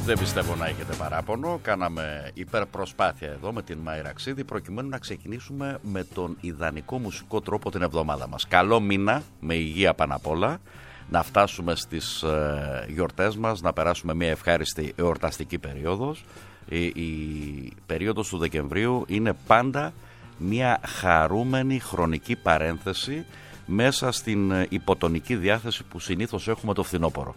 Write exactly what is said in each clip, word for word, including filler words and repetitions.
δεν πιστεύω να έχετε παράπονο. Κάναμε υπερπροσπάθεια εδώ με την Μαϊραξίδη προκειμένου να ξεκινήσουμε με τον ιδανικό μουσικό τρόπο την εβδομάδα μας. Καλό μήνα, με υγεία πάνω απ' όλα, να φτάσουμε στις ε, γιορτές μας, να περάσουμε μια ευχάριστη εορταστική περίοδος. Η, η περίοδος του Δεκεμβρίου είναι πάντα μια χαρούμενη χρονική παρένθεση μέσα στην υποτονική διάθεση που συνήθως έχουμε το φθινόπωρο.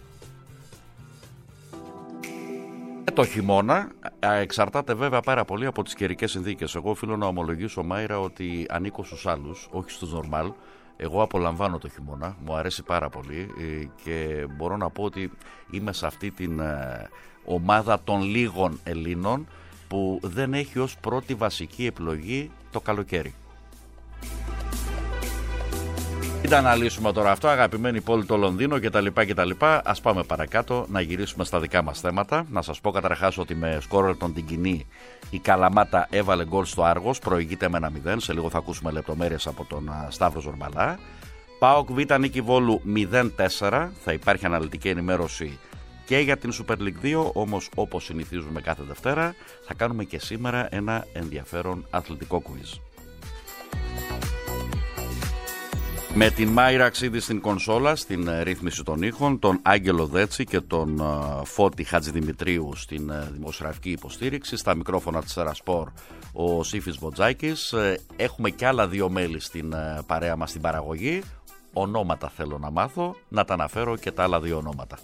Το χειμώνα εξαρτάται βέβαια πάρα πολύ από τις καιρικές συνθήκες. Εγώ οφείλω να ομολογήσω, Μάιρα, ότι ανήκω στους άλλους, όχι στους νορμάλ. Εγώ απολαμβάνω το χειμώνα, μου αρέσει πάρα πολύ και μπορώ να πω ότι είμαι σε αυτή την ομάδα των λίγων Ελλήνων που δεν έχει ως πρώτη βασική επιλογή το καλοκαίρι. Μην αναλύσουμε τώρα αυτό, αγαπημένη πόλη το Λονδίνο κτλ. κτλ. Ας πάμε παρακάτω να γυρίσουμε στα δικά μας θέματα. Να σας πω καταρχάς ότι με Σκόρελτον την κοινή η Καλαμάτα έβαλε γκολ στο Άργος, προηγείται με ένα μηδέν. Σε λίγο θα ακούσουμε λεπτομέρειες από τον Σταύρο Ζορμπαλά. ΠΑΟΚ Β Νίκη Βόλου μηδέν τέσσερα. Θα υπάρχει αναλυτική ενημέρωση και για την Super League δύο, όμως όπως συνηθίζουμε κάθε Δευτέρα θα κάνουμε και σήμερα ένα ενδιαφέρον αθλητικό quiz. Με την Μάιρα Αξίδη στην κονσόλα, στην ρύθμιση των ήχων, τον Άγγελο Δέτσι και τον Φώτη Χατζηδημητρίου στην δημοσιογραφική υποστήριξη, στα μικρόφωνα της Ερασπορ ο Σύφης Βοτζάκης. Έχουμε και άλλα δύο μέλη στην παρέα μας στην παραγωγή. Ονόματα θέλω να μάθω, να τα αναφέρω και τα άλλα δύο ονόματα.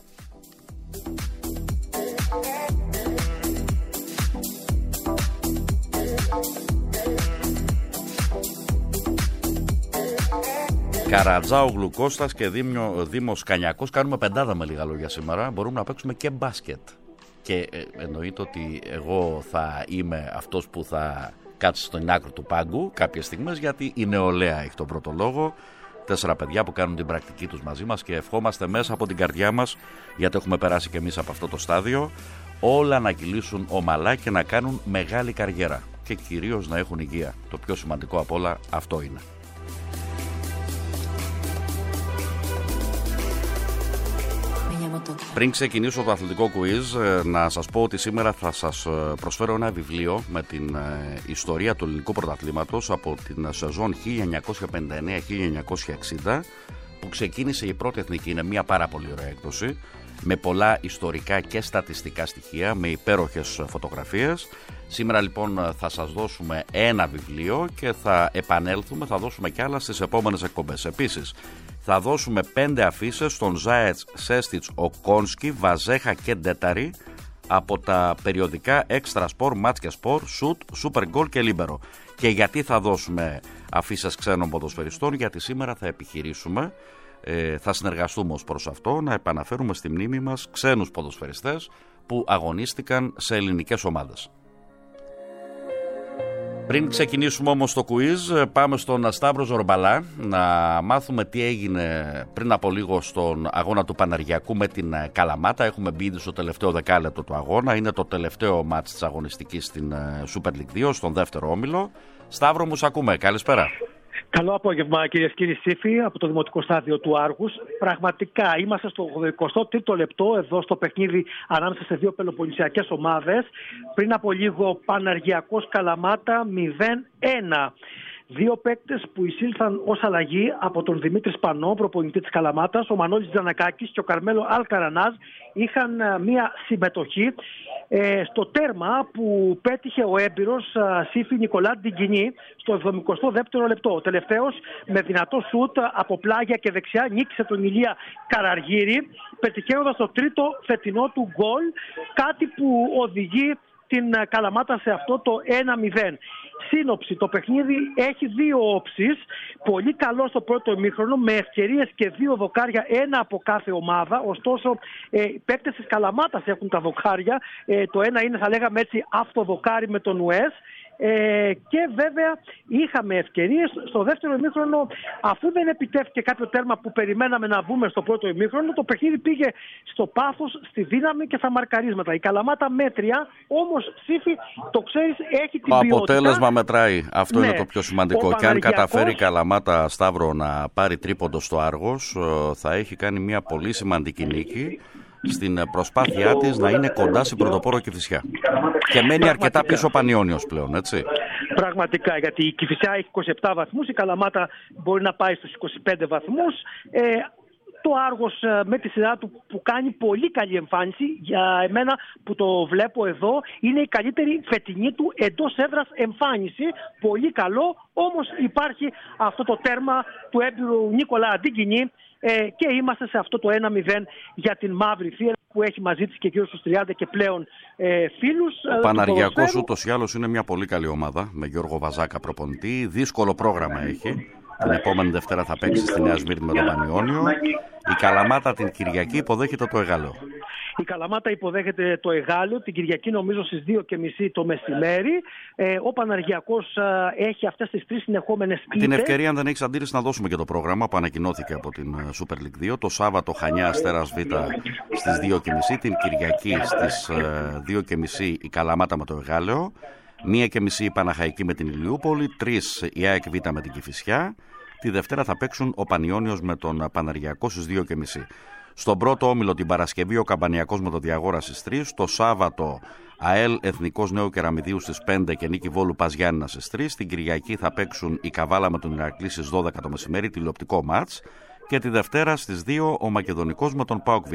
Καρατζάογλου Κώστας και Δήμιο, Δήμος Κανιακός. Κάνουμε πεντάδα με λίγα λόγια σήμερα. Μπορούμε να παίξουμε και μπάσκετ. Και ε, εννοείται ότι εγώ θα είμαι αυτός που θα κάτσει στον άκρο του πάγκου κάποιες στιγμές, γιατί η νεολαία έχει τον πρώτο λόγο. Τέσσερα παιδιά που κάνουν την πρακτική τους μαζί μας και ευχόμαστε μέσα από την καρδιά μας, γιατί έχουμε περάσει και εμείς από αυτό το στάδιο, όλα να κυλήσουν ομαλά και να κάνουν μεγάλη καριέρα. Και κυρίως να έχουν υγεία. Το πιο σημαντικό απ' όλα αυτό είναι. Πριν ξεκινήσω το αθλητικό quiz, να σας πω ότι σήμερα θα σας προσφέρω ένα βιβλίο με την ιστορία του ελληνικού πρωταθλήματος από την σεζόν χίλια εννιακόσια πενήντα εννέα χίλια εννιακόσια εξήντα που ξεκίνησε η πρώτη εθνική. Είναι μια πάρα πολύ ωραία έκδοση με πολλά ιστορικά και στατιστικά στοιχεία, με υπέροχες φωτογραφίες. Σήμερα λοιπόν θα σας δώσουμε ένα βιβλίο και θα επανέλθουμε, θα δώσουμε κι άλλα στις επόμενες εκπομπές. Επίσης θα δώσουμε πέντε αφίσες στον Ζάετς, Σέστιτς, Οκόνσκι, Βαζέχα και Ντέταρη από τα περιοδικά Extra Sport, Match και Sport, Shoot, Super Goal και Libero. Και γιατί θα δώσουμε αφίσες ξένων ποδοσφαιριστών? Γιατί σήμερα θα επιχειρήσουμε, ε, θα συνεργαστούμε ως προς αυτό, να επαναφέρουμε στη μνήμη μας ξένους ποδοσφαιριστές που αγωνίστηκαν σε ελληνικές ομάδες. Πριν ξεκινήσουμε όμως το quiz, πάμε στον Σταύρο Ζορμπαλά να μάθουμε τι έγινε πριν από λίγο στον αγώνα του Παναργιακού με την Καλαμάτα. Έχουμε μπει ήδη στο τελευταίο δεκάλεπτο του αγώνα. Είναι το τελευταίο μάτς της αγωνιστικής στην Super League δύο, στον δεύτερο όμιλο. Σταύρο, μου σ' ακούμε. Καλησπέρα. Καλό απόγευμα, κυρίες και κύριοι Σύφη, από το Δημοτικό Στάδιο του Άργους. Πραγματικά είμαστε στο εικοστό τρίτο λεπτό εδώ στο παιχνίδι ανάμεσα σε δύο πελοποννησιακές ομάδες. Πριν από λίγο Παναργιακός Καλαμάτα μηδέν ένα. Δύο παίκτες που εισήλθαν ως αλλαγή από τον Δημήτρη Σπανό, προπονητή της Καλαμάτας, ο Μανώλης Τζανακάκης και ο Καρμέλο Αλκαρανάζ είχαν μία συμμετοχή ε, στο τέρμα που πέτυχε ο έμπειρος Σύφη Νικολά Ντιγκινή στο εβδομηκοστό δεύτερο λεπτό. Ο τελευταίος με δυνατό σουτ από πλάγια και δεξιά νίκησε τον Ηλία Καραργύρη, πετυχαίνοντας το τρίτο φετινό του γκολ, κάτι που οδηγεί την Καλαμάτα σε αυτό το ένα μηδέν. Σύνοψη, το παιχνίδι έχει δύο όψεις. Πολύ καλό στο πρώτο ημίχρονο, με ευκαιρίες και δύο δοκάρια, ένα από κάθε ομάδα. Ωστόσο, ε, οι παίκτες της Καλαμάτας έχουν τα δοκάρια. Ε, το ένα είναι, θα λέγαμε έτσι, αυτοδοκάρι με τον Ουές. Ε, και βέβαια είχαμε ευκαιρίες στο δεύτερο ημίχρονο, αφού δεν επιτεύχθηκε κάποιο τέρμα που περιμέναμε να μπούμε στο πρώτο ημίχρονο. Το παιχνίδι πήγε στο πάθος, στη δύναμη και στα μαρκαρίσματα. Η Καλαμάτα μέτρια, όμως Σύφη, το ξέρεις, έχει την το ποιότητα. Αποτέλεσμα μετράει. Αυτό ναι, είναι το πιο σημαντικό. Και αν καταφέρει η Καλαμάτα, Σταύρο, να πάρει τρίποντο στο Άργος, θα έχει κάνει μια πολύ σημαντική νίκη. στην προσπάθειά της να είναι κοντά στην πρωτοπόρο Κηφισιά. Και μένει αρκετά πίσω ο Πανιώνιος πλέον, έτσι. Πραγματικά, γιατί η Κηφισιά έχει είκοσι επτά βαθμούς, η Καλαμάτα μπορεί να πάει στους είκοσι πέντε βαθμούς. Ε, Το Άργος με τη σειρά του που κάνει πολύ καλή εμφάνιση, για εμένα που το βλέπω εδώ, είναι η καλύτερη φετινή του εντός έδρας εμφάνιση. Πολύ καλό, όμως υπάρχει αυτό το τέρμα του έμπειρου Νίκολα Αντίγκινη ε, και είμαστε σε αυτό το ένα μηδέν για την Μαύρη Θύρα που έχει μαζί της και γύρω στους τριάντα και πλέον ε, φίλους. Ο Παναργιακός ούτως ή άλλως είναι μια πολύ καλή ομάδα με Γιώργο Βαζάκα προπονητή, δύσκολο πρόγραμμα έχει. Την επόμενη Δευτέρα θα παίξει στη Νέα Σμύρνη με τον Πανιώνιο. Η Καλαμάτα την Κυριακή υποδέχεται το Εγάλεο. Η Καλαμάτα υποδέχεται το Εγάλεο την Κυριακή, νομίζω στις δύο και μισή το μεσημέρι. Ε, ο Παναργιακός ε, έχει αυτές τις τρεις συνεχόμενες ήττες. Την ευκαιρία, αν δεν έχεις αντίρρηση, να δώσουμε και το πρόγραμμα που ανακοινώθηκε από την Super League δύο. Το Σάββατο Χανιά Αστέρας Β στις δύο και μισή. Την Κυριακή στις ε, δύο και μισή η Καλαμάτα με το Εγάλεο. Μία και μισή η Παναχαϊκή με την Ηλιούπολη. Τρεις η ΑΕΚ Β με την Κηφισιά. Τη Δευτέρα θα παίξουν ο Πανιώνιος με τον Παναργιακό στις δύο και μισή. Στον πρώτο όμιλο την Παρασκευή ο Καμπανιακός με το Διαγόρα στις τρεις. Το Σάββατο ΑΕΛ Εθνικός Νέου Κεραμιδίου στις πέντε και Νίκη Βόλου Πας Γιάννηνα στις τρεις. Την Κυριακή θα παίξουν η Καβάλα με τον Ηρακλή στις δώδεκα το μεσημέρι, τηλεοπτικό μάτς. Και τη Δευτέρα στις δύο ο Μακεδονικός με τον ΠΑΟΚ Β.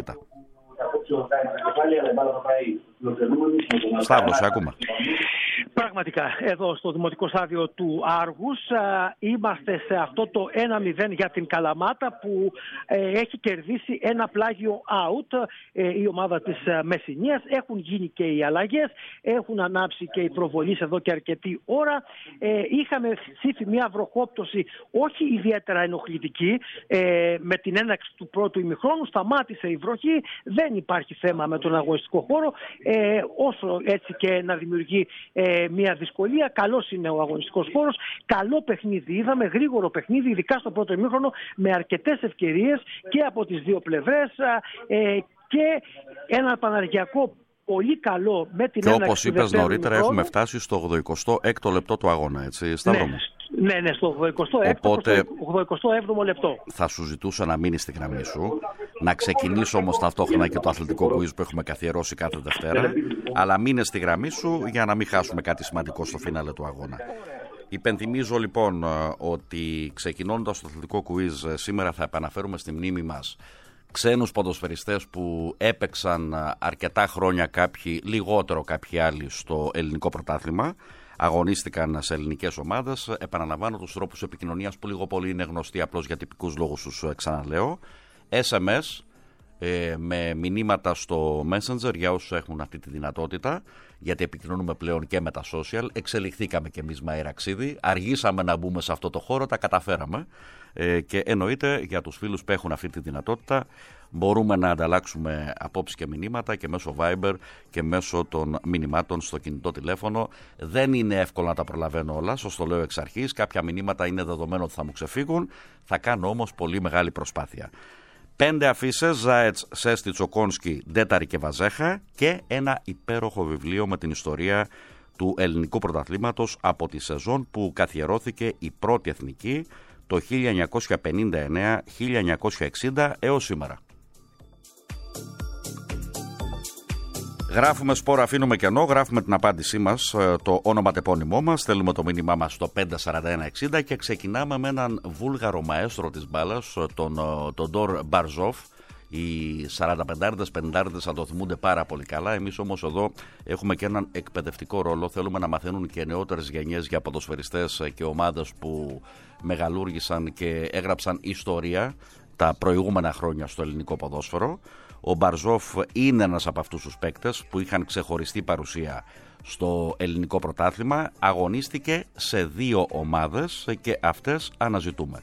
Σταύρο, σε ακούμε. Πραγματικά, εδώ στο Δημοτικό Στάδιο του Άργους είμαστε σε αυτό το ένα μηδέν για την Καλαμάτα που ε, έχει κερδίσει ένα πλάγιο out ε, η ομάδα της Μεσσηνίας. Έχουν γίνει και οι αλλαγές, έχουν ανάψει και οι προβολείς εδώ και αρκετή ώρα. Ε, είχαμε ψήφι μια βροχόπτωση όχι ιδιαίτερα ενοχλητική ε, με την έναρξη του πρώτου ημιχρόνου. Σταμάτησε η βροχή, δεν υπάρχει θέμα με τον αγωνιστικό χώρο, ε, όσο έτσι και να δημιουργεί ε, μια δυσκολία. Καλός είναι ο αγωνιστικός χώρος, καλό παιχνίδι είδαμε, γρήγορο παιχνίδι, ειδικά στο πρώτο ημίχρονο, με αρκετές ευκαιρίες και από τις δύο πλευρές ε, και ένα Παναργιακό πολύ καλό με την έναρξη. Και όπως είπες νωρίτερα, έχουμε φτάσει στο ογδοηκοστό έκτο λεπτό του αγώνα, έτσι, Σταύρο μου. Ναι, ναι, στο ογδοηκοστό έκτο Οπότε, ογδοηκοστό έβδομο λεπτό. Θα σου ζητούσα να μείνεις στη γραμμή σου, να ξεκινήσω όμως ταυτόχρονα και το αθλητικό quiz που έχουμε καθιερώσει κάθε Δευτέρα, αλλά μείνε στη γραμμή σου για να μην χάσουμε κάτι σημαντικό στο φινάλε του αγώνα. Υπενθυμίζω λοιπόν ότι ξεκινώντας το αθλητικό quiz σήμερα θα επαναφέρουμε στη μνήμη μας ξένους ποδοσφαιριστές που έπαιξαν αρκετά χρόνια, κάποιοι λιγότερο, κάποιοι άλλοι στο ελληνικό πρωτάθλημα. Αγωνίστηκαν σε ελληνικές ομάδες. Επαναλαμβάνω τους τρόπους επικοινωνίας που λίγο πολύ είναι γνωστοί, απλώς για τυπικούς λόγους τους ξαναλέω. ες εμ ες ε, με μηνύματα στο Messenger για όσους έχουν αυτή τη δυνατότητα, γιατί επικοινωνούμε πλέον και με τα social. Εξελιχθήκαμε κι εμείς με Αεραξίδη, αργήσαμε να μπούμε σε αυτό το χώρο, τα καταφέραμε. Ε, και εννοείται για τους φίλους που έχουν αυτή τη δυνατότητα μπορούμε να ανταλλάξουμε απόψεις και μηνύματα και μέσω Viber και μέσω των μηνυμάτων στο κινητό τηλέφωνο. Δεν είναι εύκολο να τα προλαβαίνω όλα, σας το λέω εξ αρχής. Κάποια μηνύματα είναι δεδομένο ότι θα μου ξεφύγουν, θα κάνω όμως πολύ μεγάλη προσπάθεια. Πέντε αφίσες, Ζάετς, Σέστη, Τσοκόνσκι, Ντέταρη και Βαζέχα και ένα υπέροχο βιβλίο με την ιστορία του ελληνικού πρωταθλήματος από τη σεζόν που καθιερώθηκε η πρώτη εθνική το χίλια εννιακόσια πενήντα εννέα χίλια εννιακόσια εξήντα έως σήμερα. Γράφουμε σπόρα, αφήνουμε κενό, γράφουμε την απάντησή μας, το όνομα τεπώνυμό μας, στέλνουμε το μήνυμά μας στο πέντε σαράντα ένα εξήντα και ξεκινάμε με έναν βούλγαρο μαέστρο της μπάλας, τον, τον Ντόρ Μπαρζόφ. Οι σαρανταπεντάριδες, πενηντάριδες θα το θυμούνται πάρα πολύ καλά. Εμείς όμως εδώ έχουμε και έναν εκπαιδευτικό ρόλο. Θέλουμε να μαθαίνουν και νεότερες γενιές για ποδοσφαιριστές και ομάδες που μεγαλούργησαν και έγραψαν ιστορία τα προηγούμενα χρόνια στο ελληνικό ποδόσφαιρο. Ο Μπαρζόφ είναι ένας από αυτούς τους παίκτες που είχαν ξεχωριστή παρουσία στο ελληνικό πρωτάθλημα. Αγωνίστηκε σε δύο ομάδες και αυτές αναζητούμε.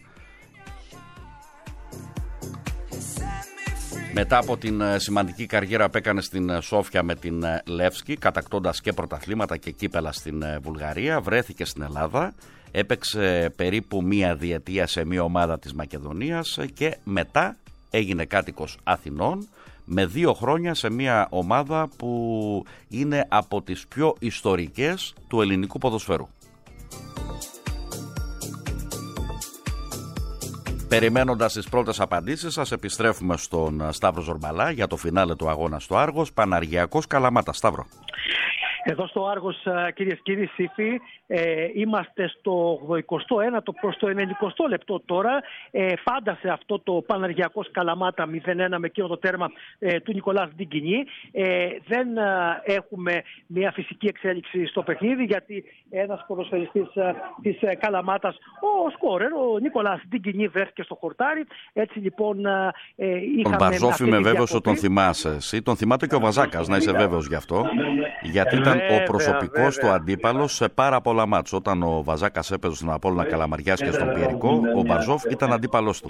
Μετά από την σημαντική καριέρα που έκανε στην Σόφια με την Λεύσκη, κατακτώντας και πρωταθλήματα και κύπελα στην Βουλγαρία, βρέθηκε στην Ελλάδα, έπαιξε περίπου μία διετία σε μία ομάδα της Μακεδονίας και μετά έγινε κάτοικος Αθηνών με δύο χρόνια σε μία ομάδα που είναι από τις πιο ιστορικές του ελληνικού ποδοσφαίρου. Περιμένοντας τις πρώτες απαντήσεις σας, επιστρέφουμε στον Σταύρο Ζορμπαλά για το φινάλε του αγώνα στο Άργος. Παναργιακός Καλαμάτα. Σταύρο. Εδώ στο Άργος, κυρίες και κύριοι Σύφη, ε, είμαστε στο ογδοηκοστό ένατο προς το ενενηκοστό λεπτό τώρα. Ε, φάντασε αυτό το Παναργιακός Καλαμάτα μηδέν ένα με εκείνο το τέρμα ε, του Νικολάς Ντιγκινή. Ε, δεν ε, έχουμε μια φυσική εξέλιξη στο παιχνίδι, γιατί ένας ποδοσφαιριστής ε, της ε, Καλαμάτας, ο σκόρερ, ο Νικολάς Ντιγκινή, βρέθηκε στο χορτάρι. Έτσι λοιπόν ε, είχαμε... Τον Μπαρζόφ είμαι βέβαιος ότι τον θυμάσαι εσύ. Τον θυμάται και ο Βαζάκας, να είσαι βέβαιος γι' αυτό. Γιατί ήταν ο προσωπικός του αντίπαλος σε πάρα πολλά μάτς. Όταν ο Βαζάκας έπαιζε στον Απόλλωνα Καλαμαριάς και στον Πιερικό, ο Μπαρζόφ ήταν αντίπαλος του.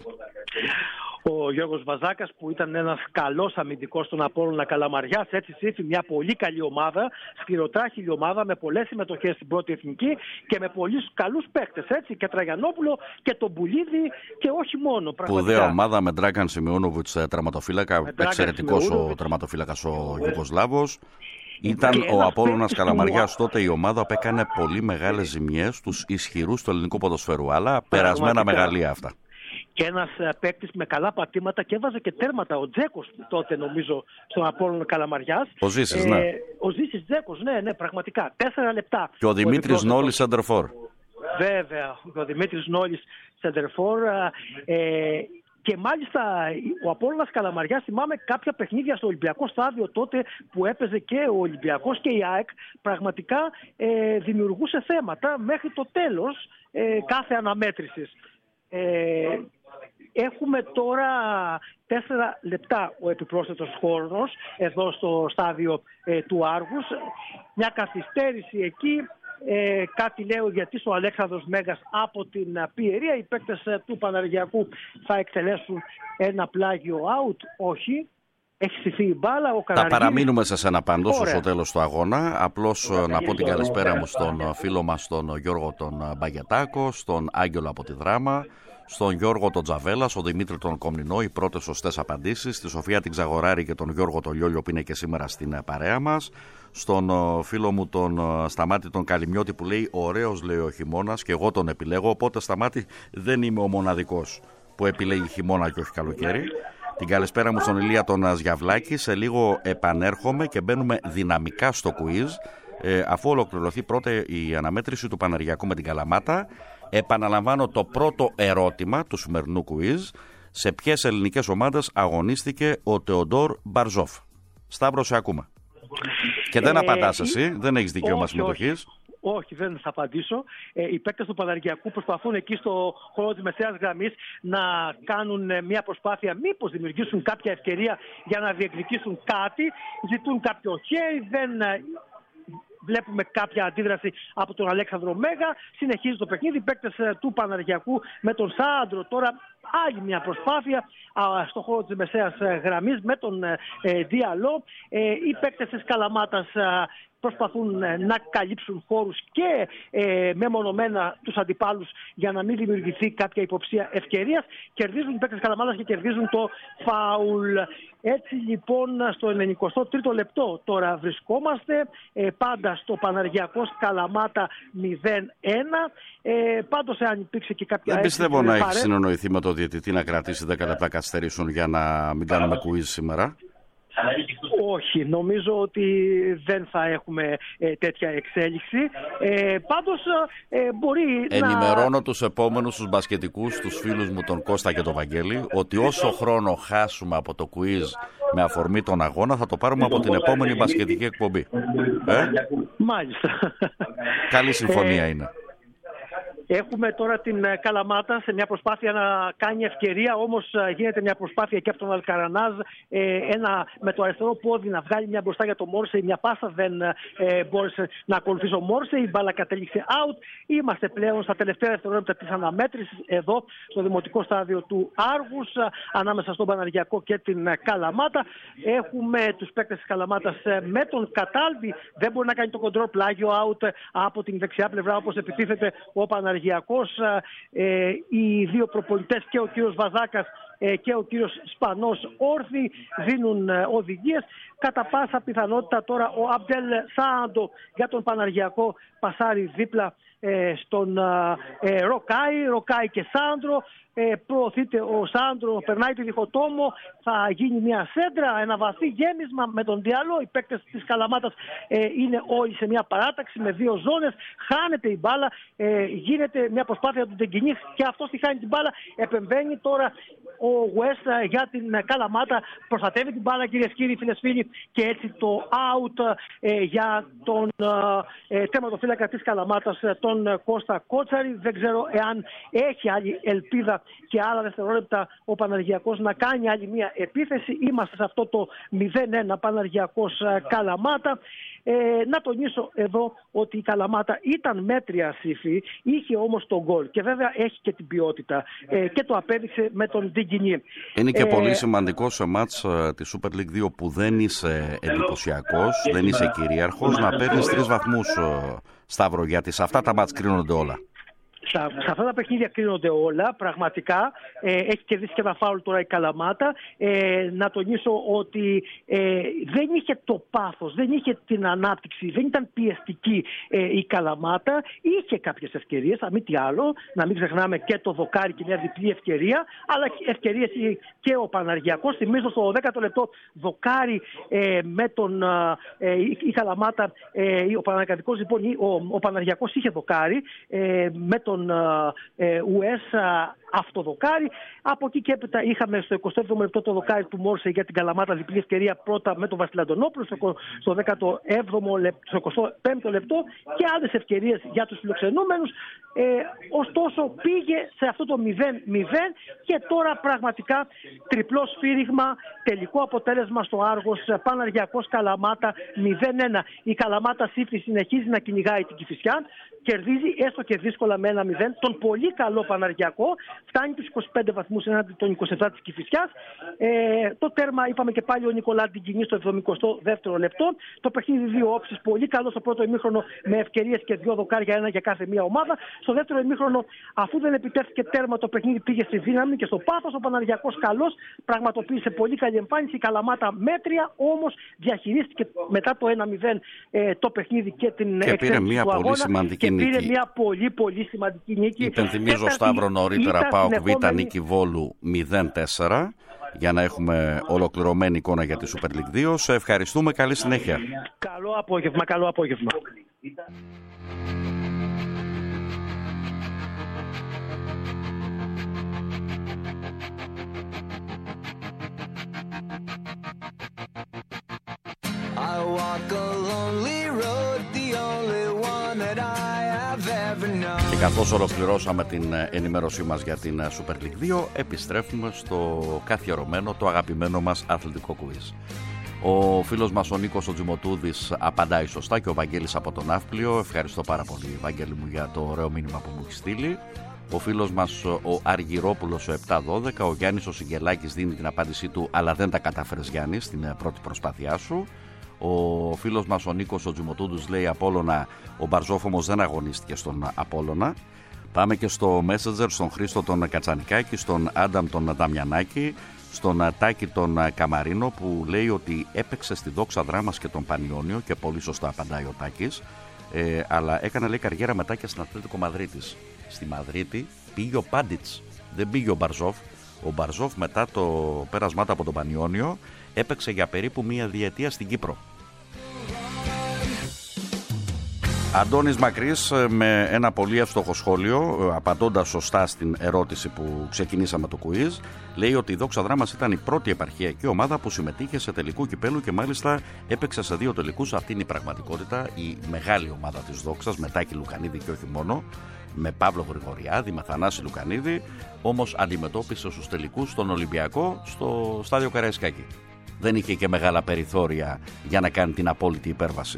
Ο Γιώργος Βαζάκας, που ήταν ένας καλός αμυντικός στον Απόλλωνα Καλαμαριάς, έτσι Σύφη, μια πολύ καλή ομάδα, σκληροτράχηλη ομάδα με πολλές συμμετοχές στην πρώτη εθνική και με πολλούς καλούς παίκτες, έτσι, και Τραγιανόπουλο και τον Μπουλίδη και όχι μόνο. Σπουδαία ομάδα με Ντράγκαν Σιμεούνοβιτς τερματοφύλακα, εξαιρετικός ο τερματοφύλακας ο Ιουγκοσλάβος. Ήταν ο Απόλλωνας Καλαμαριάς τότε η ομάδα που έκανε πολύ μεγάλες ζημιές στους ισχυρούς του ελληνικού ποδοσφαίρου, αλλά περασμένα μεγαλεία αυτά. Και ένας παίκτης με καλά πατήματα και έβαζε και τέρματα. Ο Τζέκος τότε, νομίζω, στον Απόλλωνα Καλαμαριάς. Ο Ζήσης, ε, ναι. Ο Ζήσης Τζέκος, ναι, ναι, πραγματικά. Τέσσερα λεπτά. Και ο Δημήτρης Νόλης σεντερφόρ. Βέβαια, ο Δημήτρης Νόλης σεντερφόρ. Ε, Και μάλιστα ο Απόλλωνας Καλαμαριάς, θυμάμαι κάποια παιχνίδια στο Ολυμπιακό στάδιο τότε που έπαιζε και ο Ολυμπιακός και η ΑΕΚ, πραγματικά ε, δημιουργούσε θέματα μέχρι το τέλος ε, κάθε αναμέτρησης. Ε, έχουμε τώρα τέσσερα λεπτά ο επιπρόσθετος χρόνος εδώ στο στάδιο ε, του Άργους. Μια καθυστέρηση εκεί. Ε, κάτι λέω γιατί ο Αλέξανδρος Μέγας από την Πιερία. Οι παίκτες του Παναργιακού θα εκτελέσουν ένα πλάγιο out. Όχι. Έχει στηθεί η μπάλα. Ο θα παραμείνουμε σε σένα πάντως στο τέλος του αγώνα. Απλώς να πω την καλησπέρα μου στον φίλο μας τον Γιώργο τον Μπαγετάκο, στον Άγγελο από τη Δράμα, στον Γιώργο τον Τζαβέλα, στον Δημήτρη τον Κομνηνό, οι πρώτες σωστές απαντήσεις, στη Σοφία την Ξαγοράρη και τον Γιώργο τον Λιόλιο που είναι και σήμερα στην παρέα μας, στον φίλο μου τον Σταμάτη τον Καλυμιώτη που λέει ωραίος λέει ο χειμώνας και εγώ τον επιλέγω, οπότε Σταμάτη δεν είμαι ο μοναδικός που επιλέγει χειμώνα και όχι καλοκαίρι. Την καλησπέρα μου στον Ηλία τον Ζιαβλάκη, σε λίγο επανέρχομαι και μπαίνουμε δυναμικά στο quiz ε, αφού ολοκληρωθεί πρώτα η αναμέτρηση του Παναργιακού με την Καλαμάτα. Επαναλαμβάνω το πρώτο ερώτημα του σημερινού quiz. Σε ποιες ελληνικές ομάδες αγωνίστηκε ο Τεοντόρ Μπαρζόφ? Σταύρο, σε ακούμε. Και δεν ε, απαντάς εσύ, ε, δεν έχεις δικαίωμα συμμετοχής. Όχι, δεν θα απαντήσω. Ε, οι παίκτες του Παναργιακού προσπαθούν εκεί στο χώρο της μεσαίας γραμμής να κάνουν ε, μια προσπάθεια, μήπως δημιουργήσουν κάποια ευκαιρία για να διεκδικήσουν κάτι. Ζητούν κάποιο χέρι, δεν... Ε, βλέπουμε κάποια αντίδραση από τον Αλέξανδρο Μέγα. Συνεχίζει το παιχνίδι. Οι παίκτες του Παναργιακού με τον Σάντρο τώρα άλλη μια προσπάθεια στο χώρο της μεσαίας γραμμής με τον ε, Διαλό. Ε, οι παίκτες της Καλαμάτας προσπαθούν να καλύψουν χώρους και ε, μεμονωμένα τους αντιπάλους για να μην δημιουργηθεί κάποια υποψία ευκαιρίας. Κερδίζουν οι παίκτες Καλαμάτας και κερδίζουν το φάουλ. Έτσι λοιπόν στο ενενηκοστό τρίτο λεπτό τώρα βρισκόμαστε, ε, πάντα στο Παναργιακός Καλαμάτα μηδέν ένα. Ε, πάντως αν υπήρξε και κάποια... Δεν πιστεύω να έχει συνεννοηθεί με το διαιτητή να κρατήσει δέκα λεπτά καθυστερήσεων για να μην κάνουμε quiz σήμερα. Όχι, νομίζω ότι δεν θα έχουμε ε, τέτοια εξέλιξη. Ε, πάντως ε, μπορεί Ενημερώνω να... τους επόμενους τους μπασκετικούς, τους φίλους μου τον Κώστα και τον Βαγγέλη, ότι όσο χρόνο χάσουμε από το quiz με αφορμή τον αγώνα θα το πάρουμε από την επόμενη μπασκετική εκπομπή. Ε? Μάλιστα. Καλή συμφωνία είναι. Έχουμε τώρα την Καλαμάτα σε μια προσπάθεια να κάνει ευκαιρία, όμως γίνεται μια προσπάθεια και από τον Αλκαρανάζ ε, ένα, με το αριστερό πόδι να βγάλει μια μπροστά για τον Μόρσεϊ, μια πάσα δεν ε, μπόρεσε να ακολουθήσει ο Μόρσεϊ, η μπάλα κατέληξε out. Είμαστε πλέον στα τελευταία δευτερόλεπτα της αναμέτρησης εδώ στο δημοτικό στάδιο του Άργους ανάμεσα στον Παναργιακό και την Καλαμάτα. Έχουμε τους παίκτες της Καλαμάτας με τον Καταλβη, δεν μπορεί να κάνει το κοντρόλ, πλάγιο out από την δεξιά πλευρά όπως επιτίθεται ο Παναργιακός. Ε, οι δύο προπονητές και ο κύριος Βαζάκας και ο κύριος Σπανός όρθιοι, δίνουν οδηγίες. Κατά πάσα πιθανότητα τώρα ο Αμπτέλ Σάντο για τον Παναργιακό πασάρει δίπλα στον Ροκάι, Ροκάι και Σάντρο. Ε, προωθείται ο Σάντρο, περνάει τη διχοτόμο, θα γίνει μια σέντρα, ένα βαθύ γέμισμα με τον Διάλο. Οι παίκτες της Καλαμάτας ε, είναι όλοι σε μια παράταξη με δύο ζώνες. Χάνεται η μπάλα, ε, γίνεται μια προσπάθεια του Ντεγκινίχ και αυτός τη χάνει την μπάλα. Επεμβαίνει τώρα ο West για την Καλαμάτα, προστατεύει την μπάλα, κυρίες και κύριοι, φίλες φίλοι, και έτσι το out ε, για τον ε, τερματοφύλακα της Καλαμάτας, τον Κώστα Κότσαρη. Δεν ξέρω εάν έχει άλλη ελπίδα και άλλα δευτερόλεπτα ο Παναργιακός να κάνει άλλη μια επίθεση. Είμαστε σε αυτό το μηδέν ένα Παναργιακός Καλαμάτα. Ε, να τονίσω εδώ ότι η Καλαμάτα ήταν μέτρια, Σύφη, είχε όμως τον γκολ και βέβαια έχει και την ποιότητα ε, και το απέδειξε με τον Ντιγκινί. Είναι και ε, πολύ σημαντικό σε μάτς ε, τη Super League δύο που δεν είσαι εντυπωσιακός, δεν είσαι κυρίαρχος, να παίρνεις τρεις βαθμούς, ε, Σταύρο, γιατί σε αυτά τα μάτς κρίνονται όλα. Σε αυτά τα παιχνίδια κρίνονται όλα, πραγματικά. Ε, έχει κερδίσει και ένα φάουλ τώρα η Καλαμάτα. Ε, να τονίσω ότι ε, δεν είχε το πάθος, δεν είχε την ανάπτυξη, δεν ήταν πιεστική ε, η Καλαμάτα. Είχε κάποιες ευκαιρίες, αν μη τι άλλο, να μην ξεχνάμε και το δοκάρι και μια διπλή ευκαιρία, αλλά ευκαιρίες και ο Παναργιακός. Θυμίζω στο δέκατο λεπτό δοκάρι ε, με τον ε, η Καλαμάτα, ε, ο Παναργιακός λοιπόν, ο, ο Παναργιακός είχε δοκάρι ε, με τον Ουες αυτοδοκάρι. Από εκεί και έπειτα είχαμε στο εικοστό έβδομο λεπτό το δοκάρι του Μόρσε για την Καλαμάτα, διπλή ευκαιρία πρώτα με τον Βασιλαντονόπουλο στο δέκατο έβδομο λεπτό, στο εικοστό πέμπτο λεπτό και άλλες ευκαιρίες για τους φιλοξενούμενους. Ε, ωστόσο πήγε σε αυτό το μηδέν μηδέν και τώρα πραγματικά τριπλό σφύριγμα, τελικό αποτέλεσμα στο Άργος, Παναργιακός Καλαμάτα μηδέν ένα. Η Καλαμάτα Σύφη συνεχίζει να κυνηγάει την Κηφισιά, κερδίζει έστω και δύσκολα με ένα μηδέν τον πολύ καλό Παναργιακό, φτάνει τους είκοσι πέντε βαθμούς έναντι των είκοσι επτά της Κηφισιάς. Ε, το τέρμα είπαμε και πάλι ο Νικολά Ντιγκινί στο εβδομηκοστό δεύτερο λεπτό. Το παιχνίδι δύο όψεις, πολύ καλό στο πρώτο ημίχρονο με ευκαιρίες και δύο δοκάρια, ένα για κάθε μία ομάδα. Στο δεύτερο ημίχρονο, αφού δεν επιτέθηκε τέρμα, το παιχνίδι πήγε στη δύναμη και στο πάθος. Ο Παναργιακός καλός, πραγματοποίησε πολύ καλή εμφάνιση. Η Καλαμάτα μέτρια, όμως διαχειρίστηκε μετά το ένα μηδέν ε, το παιχνίδι και την και πήρε μια πολύ αγώνα, σημαντική και νίκη. Πήρε μια πολύ πολύ σημαντική νίκη. Υπενθυμίζω, Σταύρο, νωρίτερα ΠΑΟΚ Β νίκη Βόλου μηδέν τέσσερα, για να έχουμε ολοκληρωμένη εικόνα για τη Super League δύο. Σε ευχαριστούμε, καλή συνέχεια. Καλό απόγευμα, καλό απόγευμα. I walk a lonely road, the only one that I have ever known. Και καθώς ολοκληρώσαμε την ενημέρωσή μας για την Super League δύο, επιστρέφουμε στο καθιερωμένο, το αγαπημένο μας αθλητικό quiz. Ο φίλος μας ο Νίκος ο Τζιμοτούδης απαντάει σωστά και ο Βαγγέλης από τον Ναύπλιο. Ευχαριστώ πάρα πολύ, Βαγγέλη μου, για το ωραίο μήνυμα που μου έχει στείλει. Ο φίλος μας ο Αργυρόπουλος ο επτά δώδεκα, ο Γιάννης ο Σιγγελάκης δίνει την απάντησή του, αλλά δεν τα κατάφερες, Γιάννη, στην πρώτη προσπάθειά σου. Ο φίλος μας ο Νίκος ο Τζιμοτούδης λέει Απόλλωνα, ο Μπαρζόφ όμως δεν αγωνίστηκε στον Απόλλωνα. Πάμε και στο Messenger, στον Χρήστο τον Κατσανικάκη, στον Άνταμ τον Δαμιανάκη, στον Τάκη τον Καμαρίνο που λέει ότι έπαιξε στη Δόξα Δράμας και τον Πανιόνιο, και πολύ σωστά απαντάει ο Τάκης, ε, αλλά έκανε, λέει, καριέρα μετά και στην Ατλέτικο Μαδρίτης. Στη Μαδρίτη πήγε ο Πάντιτς, δεν πήγε ο Μπαρζόφ. Ο Μπαρζόφ μετά το πέρασμά του από τον Πανιόνιο έπαιξε για περίπου μία διετία στην Κύπρο. Αντώνης Μακρύς με ένα πολύ εύστοχο σχόλιο, απαντώντας σωστά στην ερώτηση που ξεκινήσαμε το quiz, λέει ότι η Δόξα Δράμας ήταν η πρώτη επαρχιακή ομάδα που συμμετείχε σε τελικού κυπέλου και μάλιστα έπαιξε σε δύο τελικούς. Αυτή είναι η πραγματικότητα, η μεγάλη ομάδα της Δόξας, με Τάκη Λουκανίδη και όχι μόνο, με Παύλο Γρηγοριάδη, με Θανάση Λουκανίδη, όμως αντιμετώπισε στους τελικούς τον Ολυμπιακό στο στάδιο Καραϊσκάκη. Δεν είχε και μεγάλα περιθώρια για να κάνει την απόλυτη υπέρβαση.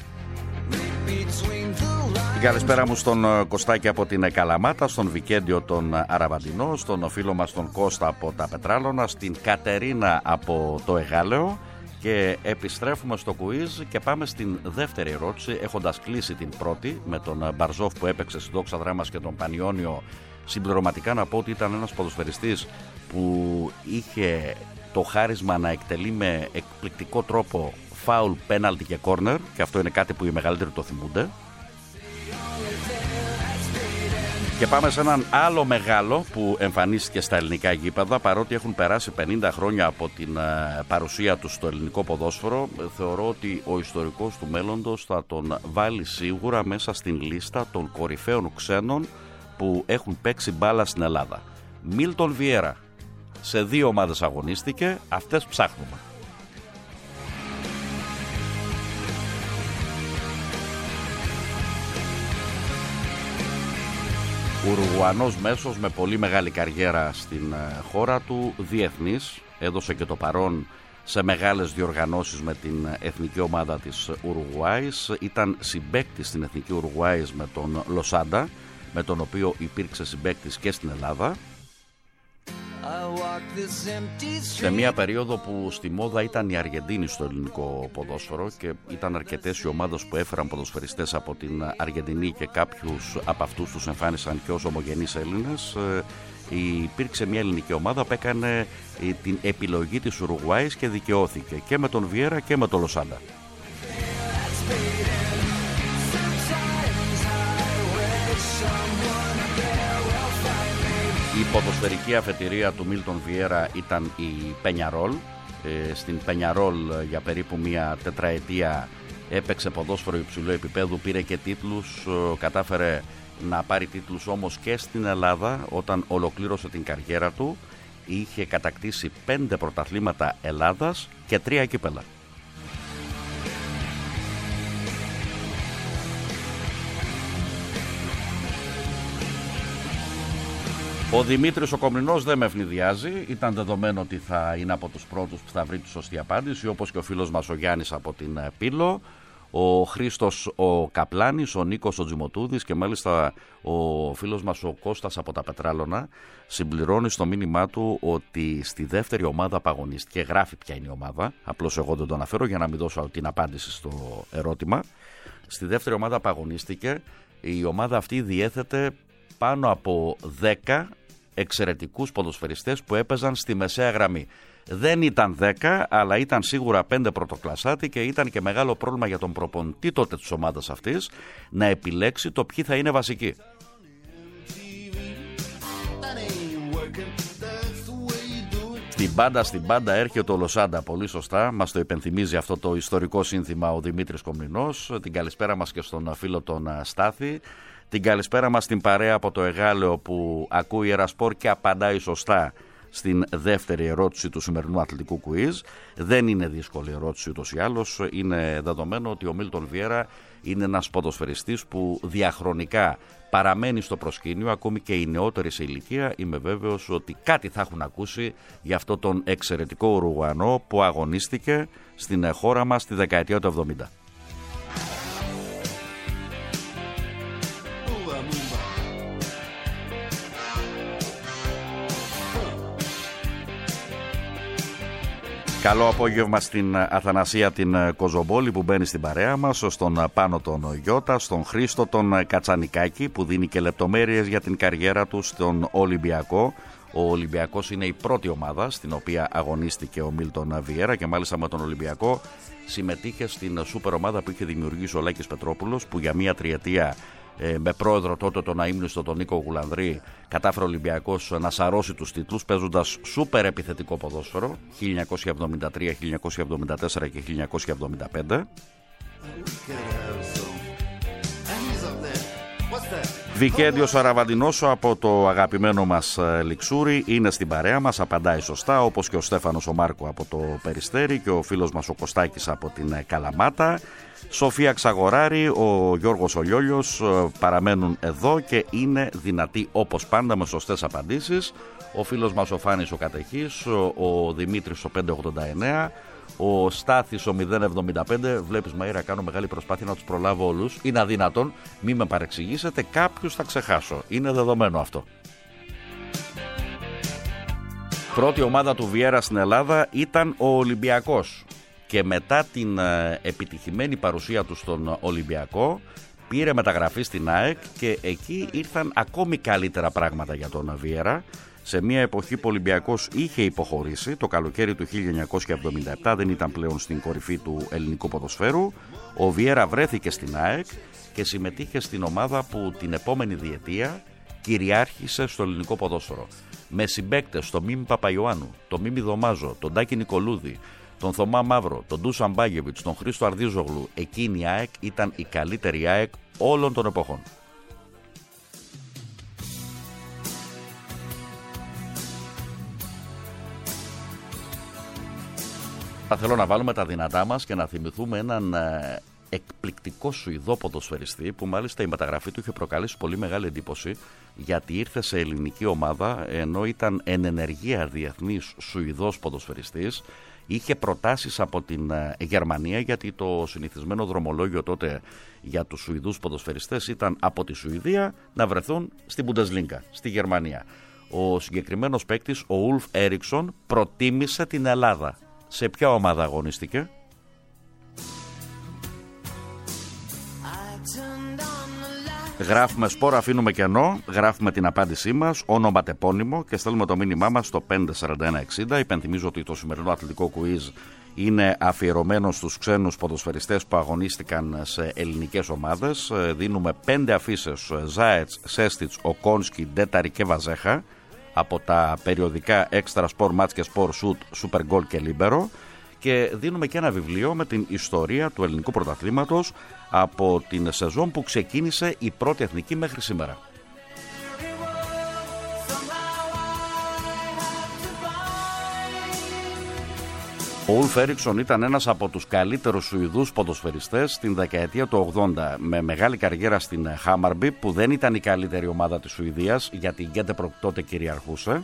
Την καλησπέρα μου στον Κωστάκη από την Καλαμάτα, στον Βικέντιο τον Αραβαντινό, στον φίλο μας τον Κώστα από τα Πετράλωνα, στην Κατερίνα από το Εγάλεο, και επιστρέφουμε στο quiz και πάμε στην δεύτερη ερώτηση, έχοντας κλείσει την πρώτη με τον Μπαρζόφ που έπαιξε στη Δόξα Δράμας και τον Πανιόνιο Συμπληρωματικά να πω ότι ήταν ένας ποδοσφαιριστής που είχε το χάρισμα να εκτελεί με εκπληκτικό τρόπο φάουλ, πέναλτι και κόρνερ, και αυτό είναι κάτι που οι μεγαλύτεροι το θυμούνται. Και πάμε σε έναν άλλο μεγάλο που εμφανίστηκε στα ελληνικά γήπεδα, παρότι έχουν περάσει πενήντα χρόνια από την παρουσία του στο ελληνικό ποδόσφαιρο. Θεωρώ ότι ο ιστορικός του μέλλοντος θα τον βάλει σίγουρα μέσα στην λίστα των κορυφαίων ξένων που έχουν παίξει μπάλα στην Ελλάδα. Μίλτον Βιέρα. Σε δύο ομάδες αγωνίστηκε, αυτές ψάχνουμε. Ουρουγουανός μέσος με πολύ μεγάλη καριέρα στην χώρα του, διεθνής, έδωσε και το παρόν σε μεγάλες διοργανώσεις με την εθνική ομάδα της Ουρουγουάης, ήταν συμπαίκτης στην εθνική Ουρουγουάης με τον Λοσάντα, με τον οποίο υπήρξε συμπαίκτης και στην Ελλάδα, σε μια περίοδο που στη μόδα ήταν η Αργεντίνη στο ελληνικό ποδόσφαιρο και ήταν αρκετές οι ομάδες που έφεραν ποδοσφαιριστές από την Αργεντινή και κάποιους από αυτούς τους εμφάνισαν και ως ομογενείς Έλληνες. Υπήρξε μια ελληνική ομάδα που έκανε την επιλογή της Ουρουγουάης και δικαιώθηκε και με τον Βιέρα και με τον Λοσάντα. Η ποδοσφαιρική αφετηρία του Μίλτον Βιέρα ήταν η Πενιαρόλ. Ε, στην Πενιαρόλ για περίπου μια τετραετία έπαιξε ποδόσφαιρο υψηλού επίπεδου, πήρε και τίτλους, κατάφερε να πάρει τίτλους όμως και στην Ελλάδα όταν ολοκλήρωσε την καριέρα του. Είχε κατακτήσει πέντε πρωταθλήματα Ελλάδας και τρία κύπελα. Ο Δημήτρης ο Κομνηνός δεν με ευνηδιάζει, ήταν δεδομένο ότι θα είναι από τους πρώτους που θα βρει τη σωστή απάντηση, όπως και ο φίλος μας ο Γιάννης από την Πύλο, ο Χρήστος ο Καπλάνης, ο Νίκος ο Τζιμοτούδης και μάλιστα ο φίλος μας ο Κώστας από τα Πετράλωνα συμπληρώνει στο μήνυμά του ότι στη δεύτερη ομάδα που αγωνίστηκε, γράφει ποια είναι η ομάδα, απλώς εγώ δεν το αναφέρω για να μην δώσω την απάντηση στο ερώτημα, στη δεύτερη ομάδα που αγωνίστηκε η ομάδα αυτή διέθετε πάνω από δέκα εξαιρετικούς ποδοσφαιριστές που έπαιζαν στη μεσαία γραμμή. Δεν ήταν δέκα, αλλά ήταν σίγουρα πέντε πρωτοκλασάτη και ήταν και μεγάλο πρόβλημα για τον προπονητή τότε της ομάδας αυτής να επιλέξει το ποιοι θα είναι βασικοί. Στην πάντα, στην πάντα έρχεται ο Λοσάντα, πολύ σωστά, μας το υπενθυμίζει αυτό το ιστορικό σύνθημα ο Δημήτρης Κομνηνός. Την καλησπέρα μας και στον φίλο τον Στάθη. Την καλησπέρα μας στην παρέα από το Εγάλεο που ακούει Ερασπορ και απαντάει σωστά στην δεύτερη ερώτηση του σημερινού αθλητικού κουίζ. Δεν είναι δύσκολη ερώτηση ούτως ή άλλως. Είναι δεδομένο ότι ο Μίλτον Βιέρα είναι ένας ποδοσφαιριστής που διαχρονικά παραμένει στο προσκήνιο, ακόμη και οι νεότεροι σε ηλικία. Είμαι βέβαιος ότι κάτι θα έχουν ακούσει για αυτό τον εξαιρετικό Ουρουγουανό που αγωνίστηκε στην χώρα μας τη δεκαετία του εβδομήντα. Καλό απόγευμα στην Αθανασία την Κοζομπόλη που μπαίνει στην παρέα μας, στον Πάνο τον Γιώτα, στον Χρήστο τον Κατσανικάκη που δίνει και λεπτομέρειες για την καριέρα του στον Ολυμπιακό. Ο Ολυμπιακός είναι η πρώτη ομάδα στην οποία αγωνίστηκε ο Μίλτον Βιέρα και μάλιστα με τον Ολυμπιακό συμμετείχε στην σούπερ ομάδα που είχε δημιουργήσει ο Λάκης Πετρόπουλος, που για μία τριετία με πρόεδρο τότε τον αείμνηστο τον Νίκο Γουλανδρή κατάφερε ο Ολυμπιακός να σαρώσει τους τίτλους παίζοντας σούπερ επιθετικό ποδόσφαιρο χίλια εννιακόσια εβδομήντα τρία, χίλια εννιακόσια εβδομήντα τέσσερα και χίλια εννιακόσια εβδομήντα πέντε. Βικέντιος Αραβαντινός από το αγαπημένο μας Λιξούρι είναι στην παρέα μας, απαντάει σωστά, όπως και ο Στέφανος ο Μάρκο από το Περιστέρι και ο φίλος μας ο Κωστάκης από την Καλαμάτα. Σοφία Ξαγοράρη, ο Γιώργος ο Λιόλιος παραμένουν εδώ και είναι δυνατοί όπως πάντα με σωστές απαντήσεις. Ο φίλος μας ο Φάνης ο Κατεχής, ο Δημήτρης ο πεντακόσια ογδόντα εννέα, ο Στάθης ο μηδέν εβδομήντα πέντε. Βλέπεις Μαΐρα, κάνω μεγάλη προσπάθεια να τους προλάβω όλους. Είναι αδύνατον, μην με παρεξηγήσετε, κάποιους θα ξεχάσω. Είναι δεδομένο αυτό. Πρώτη ομάδα του Βιέρα στην Ελλάδα ήταν ο Ολυμπιακός και μετά την επιτυχημένη παρουσία του στον Ολυμπιακό Πήρε μεταγραφή στην ΑΕΚ και εκεί ήρθαν ακόμη καλύτερα πράγματα για τον Βιέρα. Σε μια εποχή που ο Ολυμπιακός είχε υποχωρήσει, το καλοκαίρι του χίλια εννιακόσια εβδομήντα επτά δεν ήταν πλέον στην κορυφή του ελληνικού ποδοσφαίρου. Ο Βιέρα βρέθηκε στην ΑΕΚ και συμμετείχε στην ομάδα που την επόμενη διετία κυριάρχησε στο ελληνικό ποδόσφαιρο. Με συμπαίκτες τον Μίμη Παπαϊωάννου, τον Μίμη Δωμάζο, τον Τάκη Νικολούδη, τον Θωμά Μαύρο, τον Ντούσαν Μπάγεβιτς, τον Χρήστο Αρδίζογλου. Εκείνη η ΑΕΚ ήταν η καλύτερη ΑΕΚ όλων των εποχών. Θα θέλω να βάλουμε τα δυνατά μας και να θυμηθούμε έναν ε, εκπληκτικό Σουηδό ποδοσφαιριστή που μάλιστα η μεταγραφή του είχε προκαλέσει πολύ μεγάλη εντύπωση, γιατί ήρθε σε ελληνική ομάδα ενώ ήταν εν ενεργεία διεθνής Σουηδός ποδοσφαιριστής. Είχε προτάσεις από την ε, Γερμανία, γιατί το συνηθισμένο δρομολόγιο τότε για τους Σουηδούς ποδοσφαιριστές ήταν από τη Σουηδία να βρεθούν στην Bundesliga, στη Γερμανία. Ο συγκεκριμένος παίκτης, ο Ουλφ Έριξον, προτίμησε την Ελλάδα. Σε ποια ομάδα αγωνίστηκε? Γράφουμε σπόρα, αφήνουμε κενό, γράφουμε την απάντησή μας, όνομα τεπώνυμο και στέλνουμε το μήνυμά μας στο πέντε σαράντα ένα εξήντα. Υπενθυμίζω ότι το σημερινό αθλητικό quiz είναι αφιερωμένο στους ξένους ποδοσφαιριστές που αγωνίστηκαν σε ελληνικές ομάδες. Δίνουμε πέντε αφίσες, Ζάετς, Σέστιτς, Οκόνσκι, Ντέταρη και Βαζέχα, από τα περιοδικά Extra Sport, Match και Sport, Shoot, Super Goal και Libero, και δίνουμε και ένα βιβλίο με την ιστορία του ελληνικού πρωταθλήματος από την σεζόν που ξεκίνησε η πρώτη εθνική μέχρι σήμερα. Ο Ουλφ Έριξον ήταν ένας από τους καλύτερους Σουηδούς ποδοσφαιριστές στην δεκαετία του ογδόντα, με μεγάλη καριέρα στην Χάμαρμπι, που δεν ήταν η καλύτερη ομάδα της Σουηδίας, γιατί η Γκέντεμπορκ τότε κυριαρχούσε.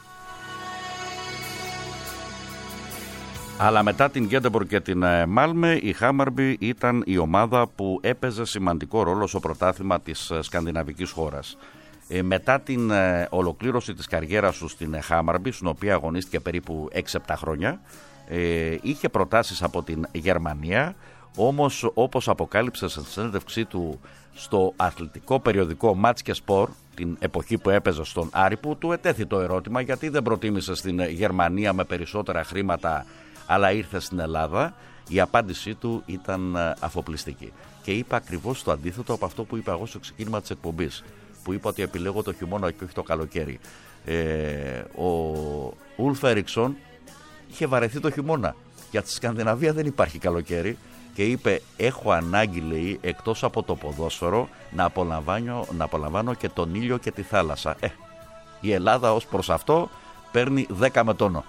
Αλλά μετά την Γκέντεμπορκ και την Μάλμε, η Χάμαρμπι ήταν η ομάδα που έπαιζε σημαντικό ρόλο στο πρωτάθλημα της σκανδιναβικής χώρας. Ε, μετά την ε, ολοκλήρωση της καριέρας του στην Χάμαρμπι, στην οποία αγωνίστηκε περίπου έξι επτά χρόνια, Ε, είχε προτάσεις από την Γερμανία, όμως όπως αποκάλυψε σε συνέντευξή του στο αθλητικό περιοδικό Match και Sport την εποχή που έπαιζε στον Άρη, που του ετέθη το ερώτημα γιατί δεν προτίμησε στην Γερμανία με περισσότερα χρήματα αλλά ήρθε στην Ελλάδα, η απάντησή του ήταν αφοπλιστική και είπε ακριβώς το αντίθετο από αυτό που είπα εγώ στο ξεκίνημα της εκπομπής, που είπα ότι επιλέγω το χειμώνα και όχι το καλοκαίρι. ε, ο Ουλφ Έριξον είχε βαρεθεί το χειμώνα. Για τη Σκανδιναβία δεν υπάρχει καλοκαίρι και είπε, έχω ανάγκη, λέει, εκτός από το ποδόσφαιρο να απολαμβάνω, να απολαμβάνω και τον ήλιο και τη θάλασσα. Ε, η Ελλάδα ως προς αυτό παίρνει δέκα με τόνο.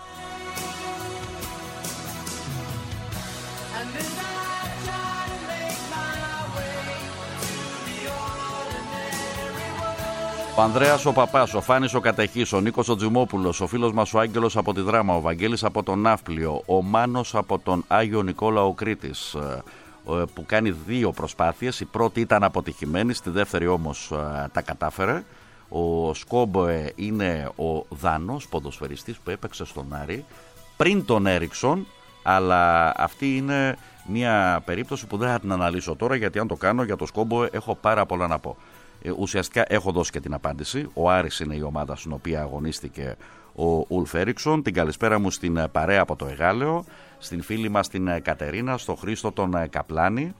Ο Ανδρέας ο Παπάς, ο Φάνης ο Κατεχής, ο Νίκος ο Τζιμόπουλος, ο φίλος μας ο Άγγελος από τη Δράμα, ο Βαγγέλης από τον Ναύπλιο, ο Μάνος από τον Άγιο Νικόλαο Κρήτης, που κάνει δύο προσπάθειες. Η πρώτη ήταν αποτυχημένη, στη δεύτερη όμως τα κατάφερε. Ο Σκόμποε είναι ο Δανός ποδοσφαιριστής που έπαιξε στον Άρη πριν τον Έριξον, αλλά αυτή είναι μια περίπτωση που δεν θα την αναλύσω τώρα, γιατί αν το κάνω για το Σκόμποε έχω πάρα πολλά να πω. Ουσιαστικά έχω δώσει και την απάντηση. Ο Άρης είναι η ομάδα στην οποία αγωνίστηκε ο Ουλφ Έριξον. Την καλησπέρα μου στην παρέα από το Εγάλεο, στην φίλη μας την Κατερίνα, στον Χρήστο τον Καπλάνη,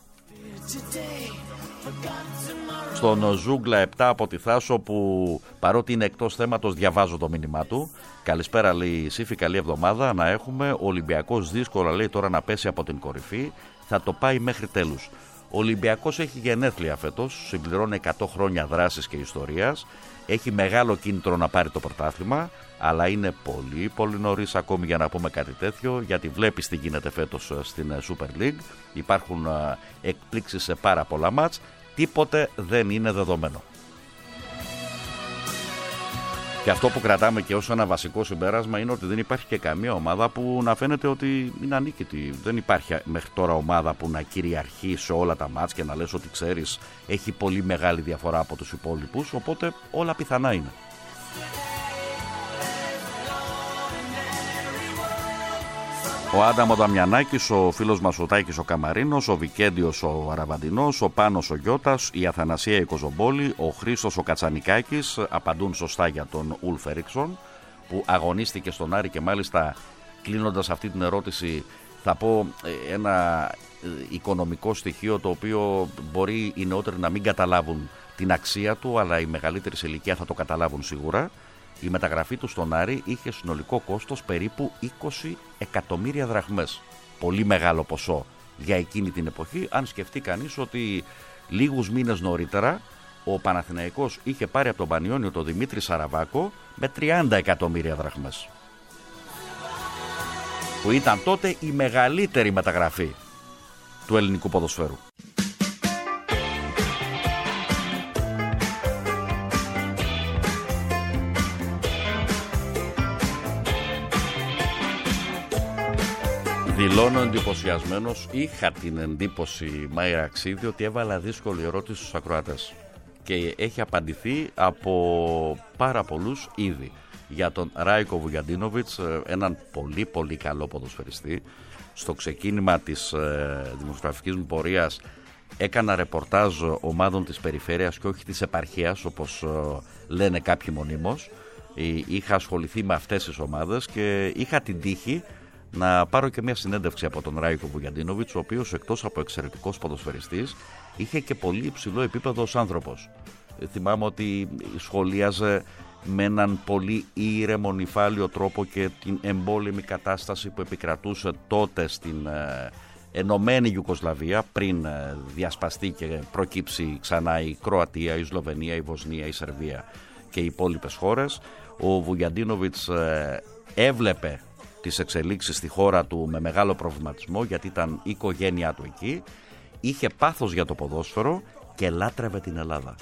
στον Ζούγκλα επτά από τη Θάσο, που παρότι είναι εκτός θέματος διαβάζω το μήνυμά του. Καλησπέρα, λέει Σύφη, καλή εβδομάδα να έχουμε. Ο Ολυμπιακός δύσκολα, λέει, τώρα να πέσει από την κορυφή, θα το πάει μέχρι τέλους. Ο Ολυμπιακός έχει γενέθλια φέτος, συμπληρώνει εκατό χρόνια δράσης και ιστορίας, έχει μεγάλο κίνητρο να πάρει το πρωτάθλημα, αλλά είναι πολύ πολύ νωρίς ακόμη για να πούμε κάτι τέτοιο, γιατί βλέπεις τι γίνεται φέτος στην Super League, υπάρχουν εκπλήξεις σε πάρα πολλά μάτς, τίποτε δεν είναι δεδομένο. Και αυτό που κρατάμε και ως ένα βασικό συμπέρασμα είναι ότι δεν υπάρχει και καμία ομάδα που να φαίνεται ότι είναι ανίκητη. Δεν υπάρχει μέχρι τώρα ομάδα που να κυριαρχεί σε όλα τα μάτς και να λες ότι ξέρεις έχει πολύ μεγάλη διαφορά από τους υπόλοιπους, οπότε όλα πιθανά είναι. Ο Άνταμο Δαμιανάκης, ο φίλος μας ο Τάκης ο Καμαρίνος, ο Βικέντιος ο Αραβαντινός, ο Πάνος ο Γιώτας, η Αθανασία η Κοζομπόλη, ο Χρήστος ο Κατσανικάκης απαντούν σωστά για τον Ουλφ Έριξον που αγωνίστηκε στον Άρη. Και μάλιστα κλείνοντας αυτή την ερώτηση θα πω ένα οικονομικό στοιχείο το οποίο μπορεί οι νεότεροι να μην καταλάβουν την αξία του, αλλά οι μεγαλύτεροι σε ηλικία θα το καταλάβουν σίγουρα. Η μεταγραφή του στον Άρη είχε συνολικό κόστος περίπου είκοσι εκατομμύρια δραχμές. Πολύ μεγάλο ποσό για εκείνη την εποχή, αν σκεφτεί κανείς ότι λίγους μήνες νωρίτερα ο Παναθηναϊκός είχε πάρει από τον Πανιόνιο τον Δημήτρη Σαραβάκο με τριάντα εκατομμύρια δραχμές. Που ήταν τότε η μεγαλύτερη μεταγραφή του ελληνικού ποδοσφαίρου. Δηλώνω εντυπωσιασμένος, είχα την εντύπωση Μάιρα Αξίδη ότι έβαλα δύσκολη ερώτηση στους ακροατές και έχει απαντηθεί από πάρα πολλούς ήδη. Για τον Ράικο Βουγιαντίνοβιτς, έναν πολύ πολύ καλό ποδοσφαιριστή. Στο ξεκίνημα της ε, δημοσιογραφικής μου πορείας έκανα ρεπορτάζ ομάδων της περιφέρειας και όχι της επαρχίας όπως ε, λένε κάποιοι μονίμως. Είχα ασχοληθεί με αυτές τις ομάδες και είχα την τύχη να πάρω και μια συνέντευξη από τον Ράικο Βουγιαντίνοβιτς, ο οποίος εκτός από εξαιρετικός ποδοσφαιριστής είχε και πολύ υψηλό επίπεδο ως άνθρωπος. Θυμάμαι ότι σχολίαζε με έναν πολύ ήρεμο νυφάλιο τρόπο και την εμπόλεμη κατάσταση που επικρατούσε τότε στην ε, ενωμένη Ιουγκοσλαβία, πριν ε, διασπαστεί και προκύψει ξανά η Κροατία, η Σλοβενία, η Βοσνία, η Σερβία και οι υπόλοιπες χώρες. Ο Βουγιαντίνοβιτς ε, έβλεπε τις εξελίξεις στη χώρα του με μεγάλο προβληματισμό, γιατί ήταν η οικογένειά του εκεί, είχε πάθος για το ποδόσφαιρο και λάτρευε την Ελλάδα.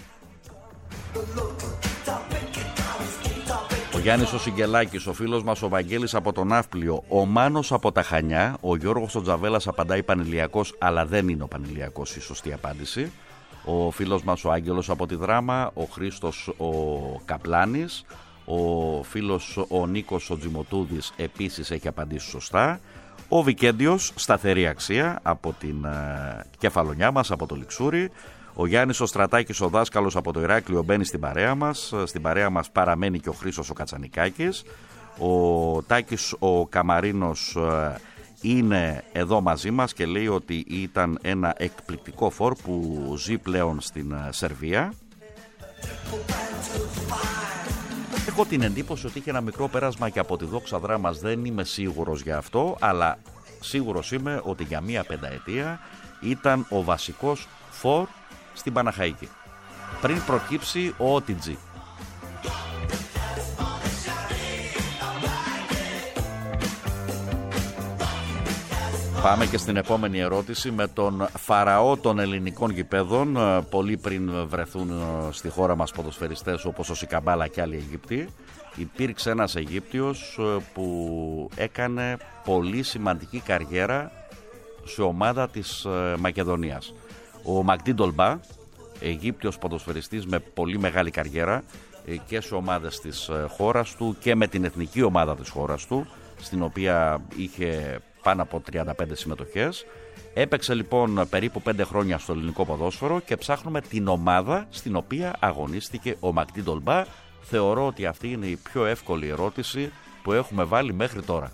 Ο Γιάννης ο Σιγκελάκης, ο φίλος μας ο Βαγγέλης από τον Ναύπλιο, ο Μάνος από τα Χανιά, ο Γιώργος ο Τζαβέλας απαντάει Πανηλιακός, αλλά δεν είναι ο Πανηλιακός η σωστή απάντηση. Ο φίλος μας ο Άγγελος από τη Δράμα, ο Χρήστος ο Καπλάνης, ο φίλος ο Νίκος ο Τζιμοτούδης επίσης έχει απαντήσει σωστά. Ο Βικέντιος, σταθερή αξία από την ε, κεφαλονιά μας, από το Λιξούρι. Ο Γιάννης ο Στρατάκης, ο δάσκαλος από το Ηράκλειο, μπαίνει στην παρέα μας. Στην παρέα μας παραμένει και ο Χρήστος ο Κατσανικάκης. Ο Τάκης ο Καμαρίνος ε, είναι εδώ μαζί μας και λέει ότι ήταν ένα εκπληκτικό φορ που ζει πλέον στην ε, Σερβία. Έχω την εντύπωση ότι είχε ένα μικρό πέρασμα και από τη Δόξα Δράμας, δεν είμαι σίγουρος για αυτό, αλλά σίγουρος είμαι ότι για μία πενταετία ήταν ο βασικός φορ στην Παναχαϊκή, πριν προκύψει ο Ότιτζι. Πάμε και στην επόμενη ερώτηση με τον φαραώ των ελληνικών γηπέδων, πολύ πριν βρεθούν στη χώρα μας ποδοσφαιριστές όπως ο Σικαμπάλα και άλλοι Αιγύπτιοι. Υπήρξε ένας Αιγύπτιος που έκανε πολύ σημαντική καριέρα σε ομάδα της Μακεδονίας. Ο Μαγντί Ντολμπά, Αιγύπτιος ποδοσφαιριστής με πολύ μεγάλη καριέρα και σε ομάδες της χώρας του και με την εθνική ομάδα της χώρας του, στην οποία είχε πάνω από τριάντα πέντε συμμετοχές. Έπαιξε λοιπόν περίπου πέντε χρόνια στο ελληνικό ποδόσφαιρο και ψάχνουμε την ομάδα στην οποία αγωνίστηκε ο Μαγντί Ντολμπά. Θεωρώ ότι αυτή είναι η πιο εύκολη ερώτηση που έχουμε βάλει μέχρι τώρα.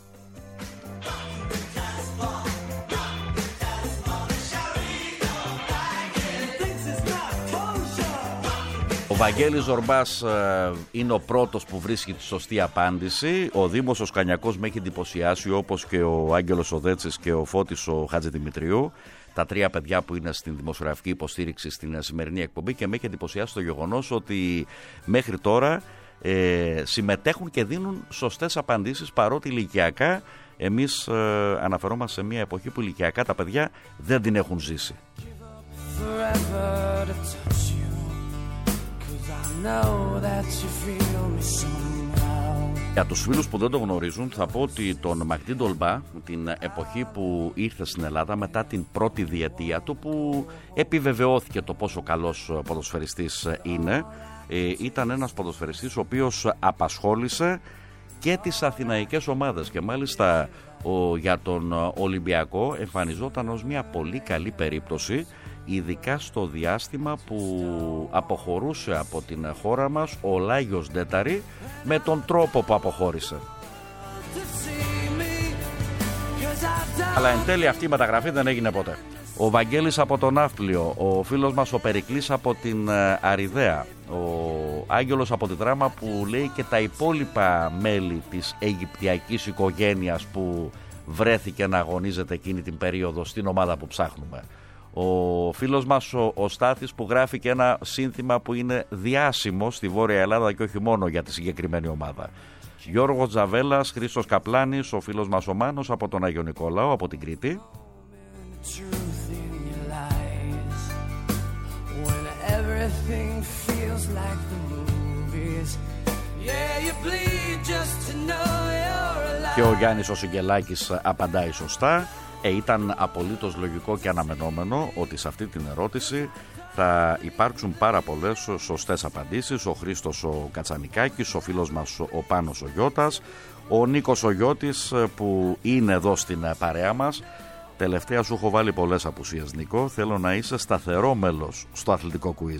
Ο Βαγγέλης Ζορμπάς ε, είναι ο πρώτος που βρίσκει τη σωστή απάντηση. Ο Δήμος ο Σκανιακός με έχει εντυπωσιάσει, όπως και ο Άγγελος ο Δέτσης και ο Φώτης ο Χατζηδημητρίου, τα τρία παιδιά που είναι στην δημοσιογραφική υποστήριξη στην σημερινή εκπομπή, και με έχει εντυπωσιάσει το γεγονός ότι μέχρι τώρα ε, συμμετέχουν και δίνουν σωστές απαντήσεις, παρότι ηλικιακά εμείς ε, αναφερόμαστε σε μια εποχή που ηλικιακά τα παιδιά δεν την έχουν ζήσει. Για τους φίλους που δεν το γνωρίζουν, θα πω ότι τον Μαγντί Ντολμπά, την εποχή που ήρθε στην Ελλάδα μετά την πρώτη διετία του, που επιβεβαιώθηκε το πόσο καλός ποδοσφαιριστής είναι, ήταν ένας ποδοσφαιριστής ο οποίος απασχόλησε και τις αθηναϊκές ομάδες, και μάλιστα ο, για τον Ολυμπιακό εμφανιζόταν ως μια πολύ καλή περίπτωση, ειδικά στο διάστημα που αποχωρούσε από την χώρα μας ο Λάγιος Ντέταρη με τον τρόπο που αποχώρησε. Αλλά εν τέλει αυτή η μεταγραφή δεν έγινε ποτέ. Ο Βαγγέλης από τον Ναύπλιο, ο φίλος μας ο Περικλής από την Αριδαία, ο Άγγελος από τη Δράμα που λέει και τα υπόλοιπα μέλη της Αιγυπτιακής οικογένειας που βρέθηκε να αγωνίζεται εκείνη την περίοδο στην ομάδα που ψάχνουμε. Ο φίλος μας ο, ο Στάθης που γράφει και ένα σύνθημα που είναι διάσημο στη Βόρεια Ελλάδα και όχι μόνο για τη συγκεκριμένη ομάδα. Γιώργος Τζαβέλας, Χρήστος Καπλάνης, ο φίλος μας ο Μάνος από τον Άγιο Νικόλαο από την Κρήτη. Και ο Γιάννης ο Σιγγελάκης απαντάει σωστά. Ε, ήταν απολύτως λογικό και αναμενόμενο ότι σε αυτή την ερώτηση θα υπάρξουν πάρα πολλές σωστές απαντήσεις. Ο Χρήστος ο Κατσανικάκης, ο φίλος μας ο Πάνος ο Γιώτας, ο Νίκος ο Γιώτης που είναι εδώ στην παρέα μας. Τελευταία σου έχω βάλει πολλές απουσίες, Νίκο. Θέλω να είσαι σταθερό μέλος στο αθλητικό κουίζ.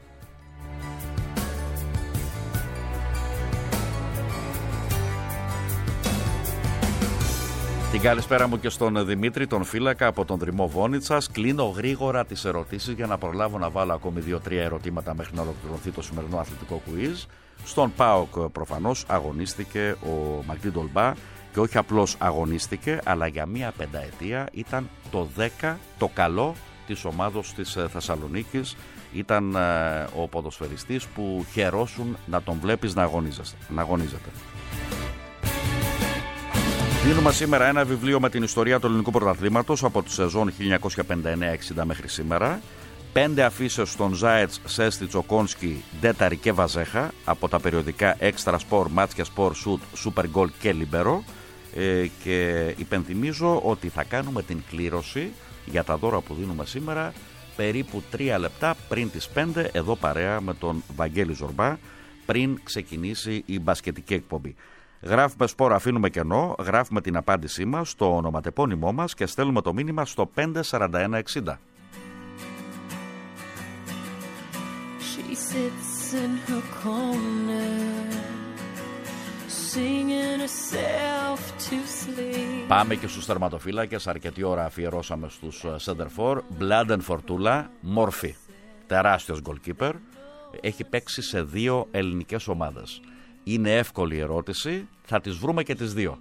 Την καλησπέρα μου και στον Δημήτρη, τον φύλακα από τον Δρυμό Βόνιτσας. Κλείνω γρήγορα τις ερωτήσεις για να προλάβω να βάλω ακόμη δύο-τρία ερωτήματα μέχρι να ολοκληρωθεί το σημερινό αθλητικό κουίζ. Στον ΠΑΟΚ προφανώς αγωνίστηκε ο Μαγδί Ντολμπά και όχι απλώς αγωνίστηκε, αλλά για μία πενταετία ήταν το δέκα το καλό της ομάδος της Θεσσαλονίκης. Ήταν ε, ο ποδοσφαιριστής που χαιρόσουν να τον βλέπεις να αγωνίζεται. Δίνουμε σήμερα ένα βιβλίο με την ιστορία του ελληνικού πρωταθλήματος από τη σεζόν χίλια εννιακόσια πενήντα εννέα εξήντα μέχρι σήμερα. Πέντε αφίσες στον Ζάετς, Σέστη, Τσοκόνσκι, Ντέταρη και Βαζέχα από τα περιοδικά Extra Sport, Μάτσια Sport, Shoot, Super Goal και Libero. Ε, και υπενθυμίζω ότι θα κάνουμε την κλήρωση για τα δώρα που δίνουμε σήμερα περίπου τρία λεπτά πριν τις πέντε, εδώ παρέα με τον Βαγγέλη Ζορμπά, πριν ξεκινήσει η μπασκετική εκπομπή. Γράφουμε σπόρο, αφήνουμε κενό, γράφουμε την απάντησή μας στο ονοματεπώνυμό μας και στέλνουμε το μήνυμα στο πέντε σαράντα ένα εξήντα. She sits in her corner, singing herself to sleep. Πάμε και στους τερματοφύλακες, αρκετή ώρα αφιερώσαμε στους center for. Μπλάντεν Φορτούλα, μόρφη, τεράστιος goalkeeper, έχει παίξει σε δύο ελληνικές ομάδες. Είναι εύκολη η ερώτηση, θα τις βρούμε και τις δύο.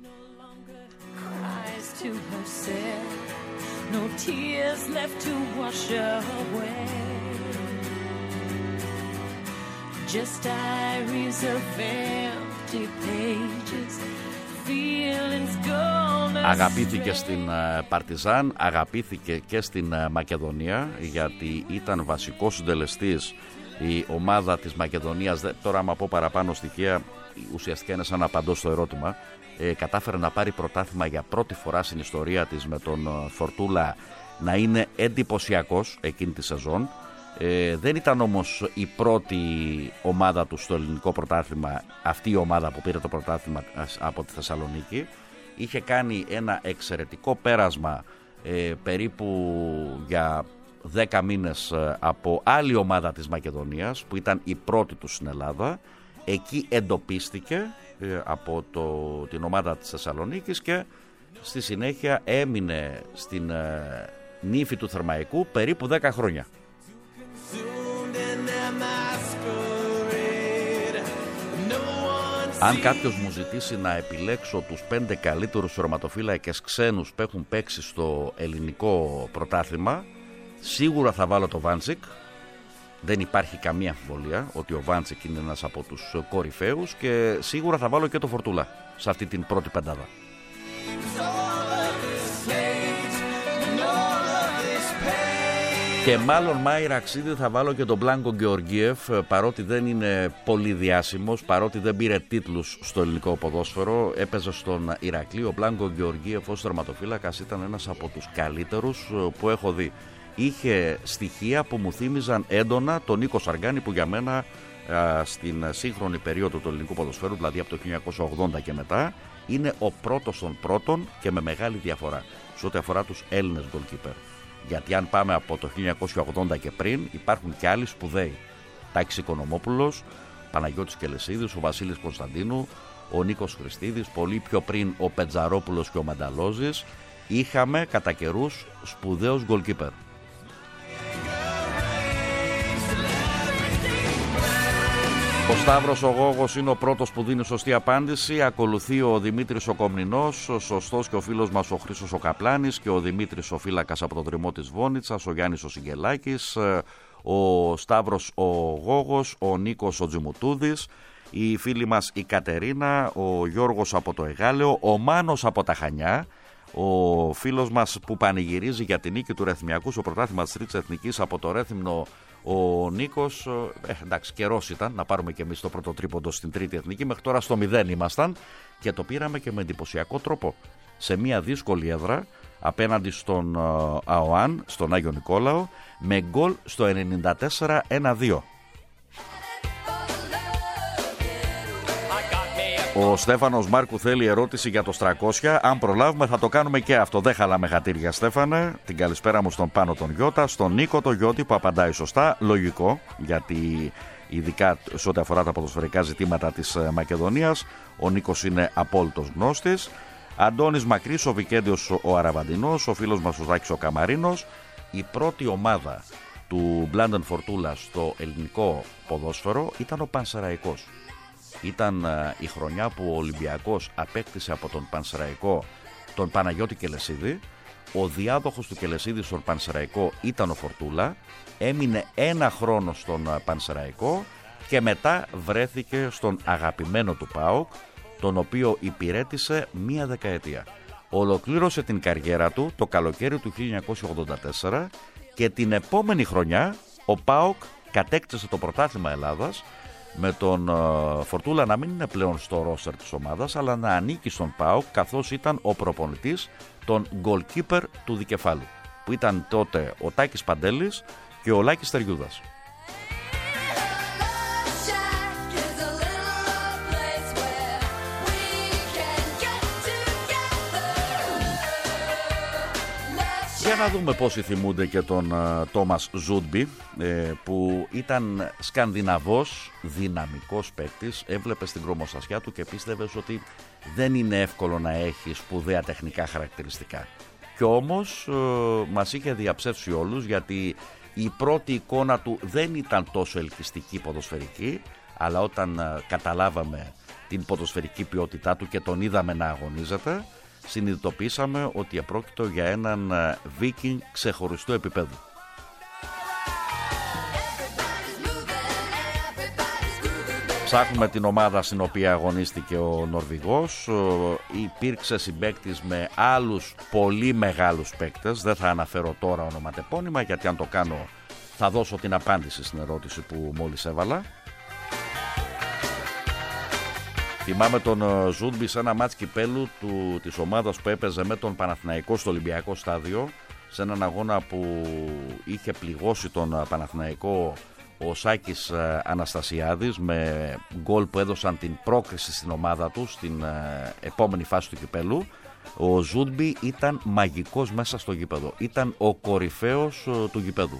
Αγαπήθηκε στην Παρτιζάν, αγαπήθηκε και στην Μακεδονία, γιατί ήταν βασικός συντελεστής η ομάδα της Μακεδονίας. Τώρα άμα πω παραπάνω στοιχεία, ουσιαστικά είναι σαν να απαντώ στο ερώτημα. ε, Κατάφερε να πάρει πρωτάθλημα για πρώτη φορά στην ιστορία της με τον Φορτούλα να είναι εντυπωσιακός εκείνη τη σεζόν. ε, Δεν ήταν όμως η πρώτη ομάδα του στο ελληνικό πρωτάθλημα, αυτή η ομάδα που πήρε το πρωτάθλημα από τη Θεσσαλονίκη. Είχε κάνει ένα εξαιρετικό πέρασμα ε, περίπου για δέκα μήνες από άλλη ομάδα της Μακεδονίας που ήταν η πρώτη του στην Ελλάδα. Εκεί εντοπίστηκε ε, από το, την ομάδα της Θεσσαλονίκης και στη συνέχεια έμεινε στην ε, νύφη του Θερμαϊκού περίπου δέκα χρόνια. Αν κάποιος μου ζητήσει να επιλέξω τους πέντε καλύτερους τερματοφύλακες ξένους που έχουν παίξει στο ελληνικό πρωτάθλημα, σίγουρα θα βάλω το Βάντσικ. Δεν υπάρχει καμία αμφιβολία ότι ο Βάντσικ είναι ένας από τους κορυφαίους και σίγουρα θα βάλω και το Φορτούλα σε αυτή την πρώτη πεντάδα. Και μάλλον Μάη Ραξίδη θα βάλω και τον Μπλάνκο Γεωργίεφ, παρότι δεν είναι πολύ διάσημος, παρότι δεν πήρε τίτλους στο ελληνικό ποδόσφαιρο, έπαιζε στον Ηρακλή. Ο Μπλάνκο Γεωργίεφ ως τερματοφύλακας ήταν ένας από τους καλύτερους που έχω δει. Είχε στοιχεία που μου θύμιζαν έντονα τον Νίκο Σαργάνη, που για μένα στην σύγχρονη περίοδο του ελληνικού ποδοσφαίρου, δηλαδή από το χίλια εννιακόσια ογδόντα και μετά, είναι ο πρώτος των πρώτων και με μεγάλη διαφορά σε ό,τι αφορά τους Έλληνες goalkeeper. Γιατί αν πάμε από το χίλια εννιακόσια ογδόντα και πριν, υπάρχουν και άλλοι σπουδαίοι. Τάκης Οικονομόπουλος, Παναγιώτης Κελεσίδης, ο Βασίλης Κωνσταντίνου, ο Νίκος Χριστίδης, πολύ πιο πριν ο Πετζαρόπουλος και ο Μανταλόζης. Είχαμε κατά καιρούς σπουδαίους goalkeeper. Ο Σταύρος ο Γόγος είναι ο πρώτος που δίνει σωστή απάντηση. Ακολουθεί ο Δημήτρης ο Κομνηνός, ο σωστός και ο φίλος μας ο Χρήστος ο Καπλάνης και ο Δημήτρης ο φύλακας από το Τριμμό της Βόνιτσας, ο Γιάννης ο Σιγελάκης, ο Σταύρος ο Γόγος, ο Νίκος ο Τζιμουτούδης, η φίλη μας η Κατερίνα, ο Γιώργος από το Εγάλεο, ο Μάνος από τα Χανιά, ο φίλος μας που πανηγυρίζει για την νίκη του Ρεθμιακού στο πρωτάθλημα της Τρίτης Εθνικής από το Ρέθυμνο, ο Νίκος. Ε, εντάξει, καιρός ήταν να πάρουμε και εμείς το πρώτο τρίποντο στην Τρίτη Εθνική. Μέχρι τώρα στο μηδέν ήμασταν και το πήραμε και με εντυπωσιακό τρόπο. Σε μια δύσκολη έδρα απέναντι στον uh, ΑΟΑΝ, στον Άγιο Νικόλαο, με γκολ στο ενενήντα τέσσερα ένα δύο. Ο Στέφανος Μάρκου θέλει ερώτηση για το τριακόσια. Αν προλάβουμε θα το κάνουμε και αυτό. Δεν χαλάμε χατήρια, Στέφανε. Την καλησπέρα μου στον Πάνο τον Γιώτα, στον Νίκο τον Γιώτη που απαντάει σωστά. Λογικό, γιατί ειδικά σε ό,τι αφορά τα ποδοσφαιρικά ζητήματα της Μακεδονίας, ο Νίκος είναι απόλυτος γνώστης. Αντώνης Μακρύς, ο Βικέντιος ο Αραβαντινός, ο φίλος μας ο Ζάκης ο Καμαρίνος. Η πρώτη ομάδα του Μπλάντεν Φορτούλα στο ελληνικό ποδόσφαιρο ήταν ο Πανσεραϊκός. Ήταν uh, η χρονιά που ο Ολυμπιακός απέκτησε από τον Πανσεραϊκό τον Παναγιώτη Κελεσίδη. Ο διάδοχος του Κελεσίδη στον Πανσεραϊκό ήταν ο Φορτούλα. Έμεινε ένα χρόνο στον uh, Πανσεραϊκό και μετά βρέθηκε στον αγαπημένο του ΠΑΟΚ, τον οποίο υπηρέτησε μία δεκαετία. Ολοκλήρωσε την καριέρα του το καλοκαίρι του χίλια εννιακόσια ογδόντα τέσσερα και την επόμενη χρονιά ο ΠΑΟΚ κατέκτησε το πρωτάθλημα Ελλάδας, με τον uh, Φορτούλα να μην είναι πλέον στο ρόστερ της ομάδας, αλλά να ανήκει στον ΠΑΟΚ, καθώς ήταν ο προπονητής των goalkeeper του Δικεφάλου, που ήταν τότε ο Τάκης Παντέλης και ο Λάκης Τεριούδας. Για να δούμε πόσοι θυμούνται και τον Τόμας uh, Ζούντμπι, ε, που ήταν Σκανδιναβός, δυναμικός παίκτης. Έβλεπες την κρωμοστασιά του και πίστευες ότι δεν είναι εύκολο να έχει σπουδαία τεχνικά χαρακτηριστικά. Κι όμως ε, μας είχε διαψεύσει όλους, γιατί η πρώτη εικόνα του δεν ήταν τόσο ελκυστική ποδοσφαιρική, αλλά όταν ε, καταλάβαμε την ποδοσφαιρική ποιότητά του και τον είδαμε να αγωνίζεται, συνειδητοποίησαμε ότι επρόκειτο για έναν Βίκινγκ ξεχωριστού επίπεδου. Ψάχνουμε την ομάδα στην οποία αγωνίστηκε ο Νορβηγός. Υπήρξε συμπαίκτης με άλλους πολύ μεγάλους παίκτες. Δεν θα αναφέρω τώρα ονοματεπώνυμα, γιατί αν το κάνω θα δώσω την απάντηση στην ερώτηση που μόλις έβαλα. Θυμάμαι τον Ζούντμπι σε ένα μάτς κυπέλου του, της ομάδας που έπαιζε με τον Παναθηναϊκό στο Ολυμπιακό στάδιο, σε έναν αγώνα που είχε πληγώσει τον Παναθηναϊκό ο Σάκης Αναστασιάδης, με γκολ που έδωσαν την πρόκριση στην ομάδα του στην επόμενη φάση του κυπέλου. Ο Ζούντμπι ήταν μαγικός μέσα στο γήπεδο, ήταν ο κορυφαίος του γήπεδου.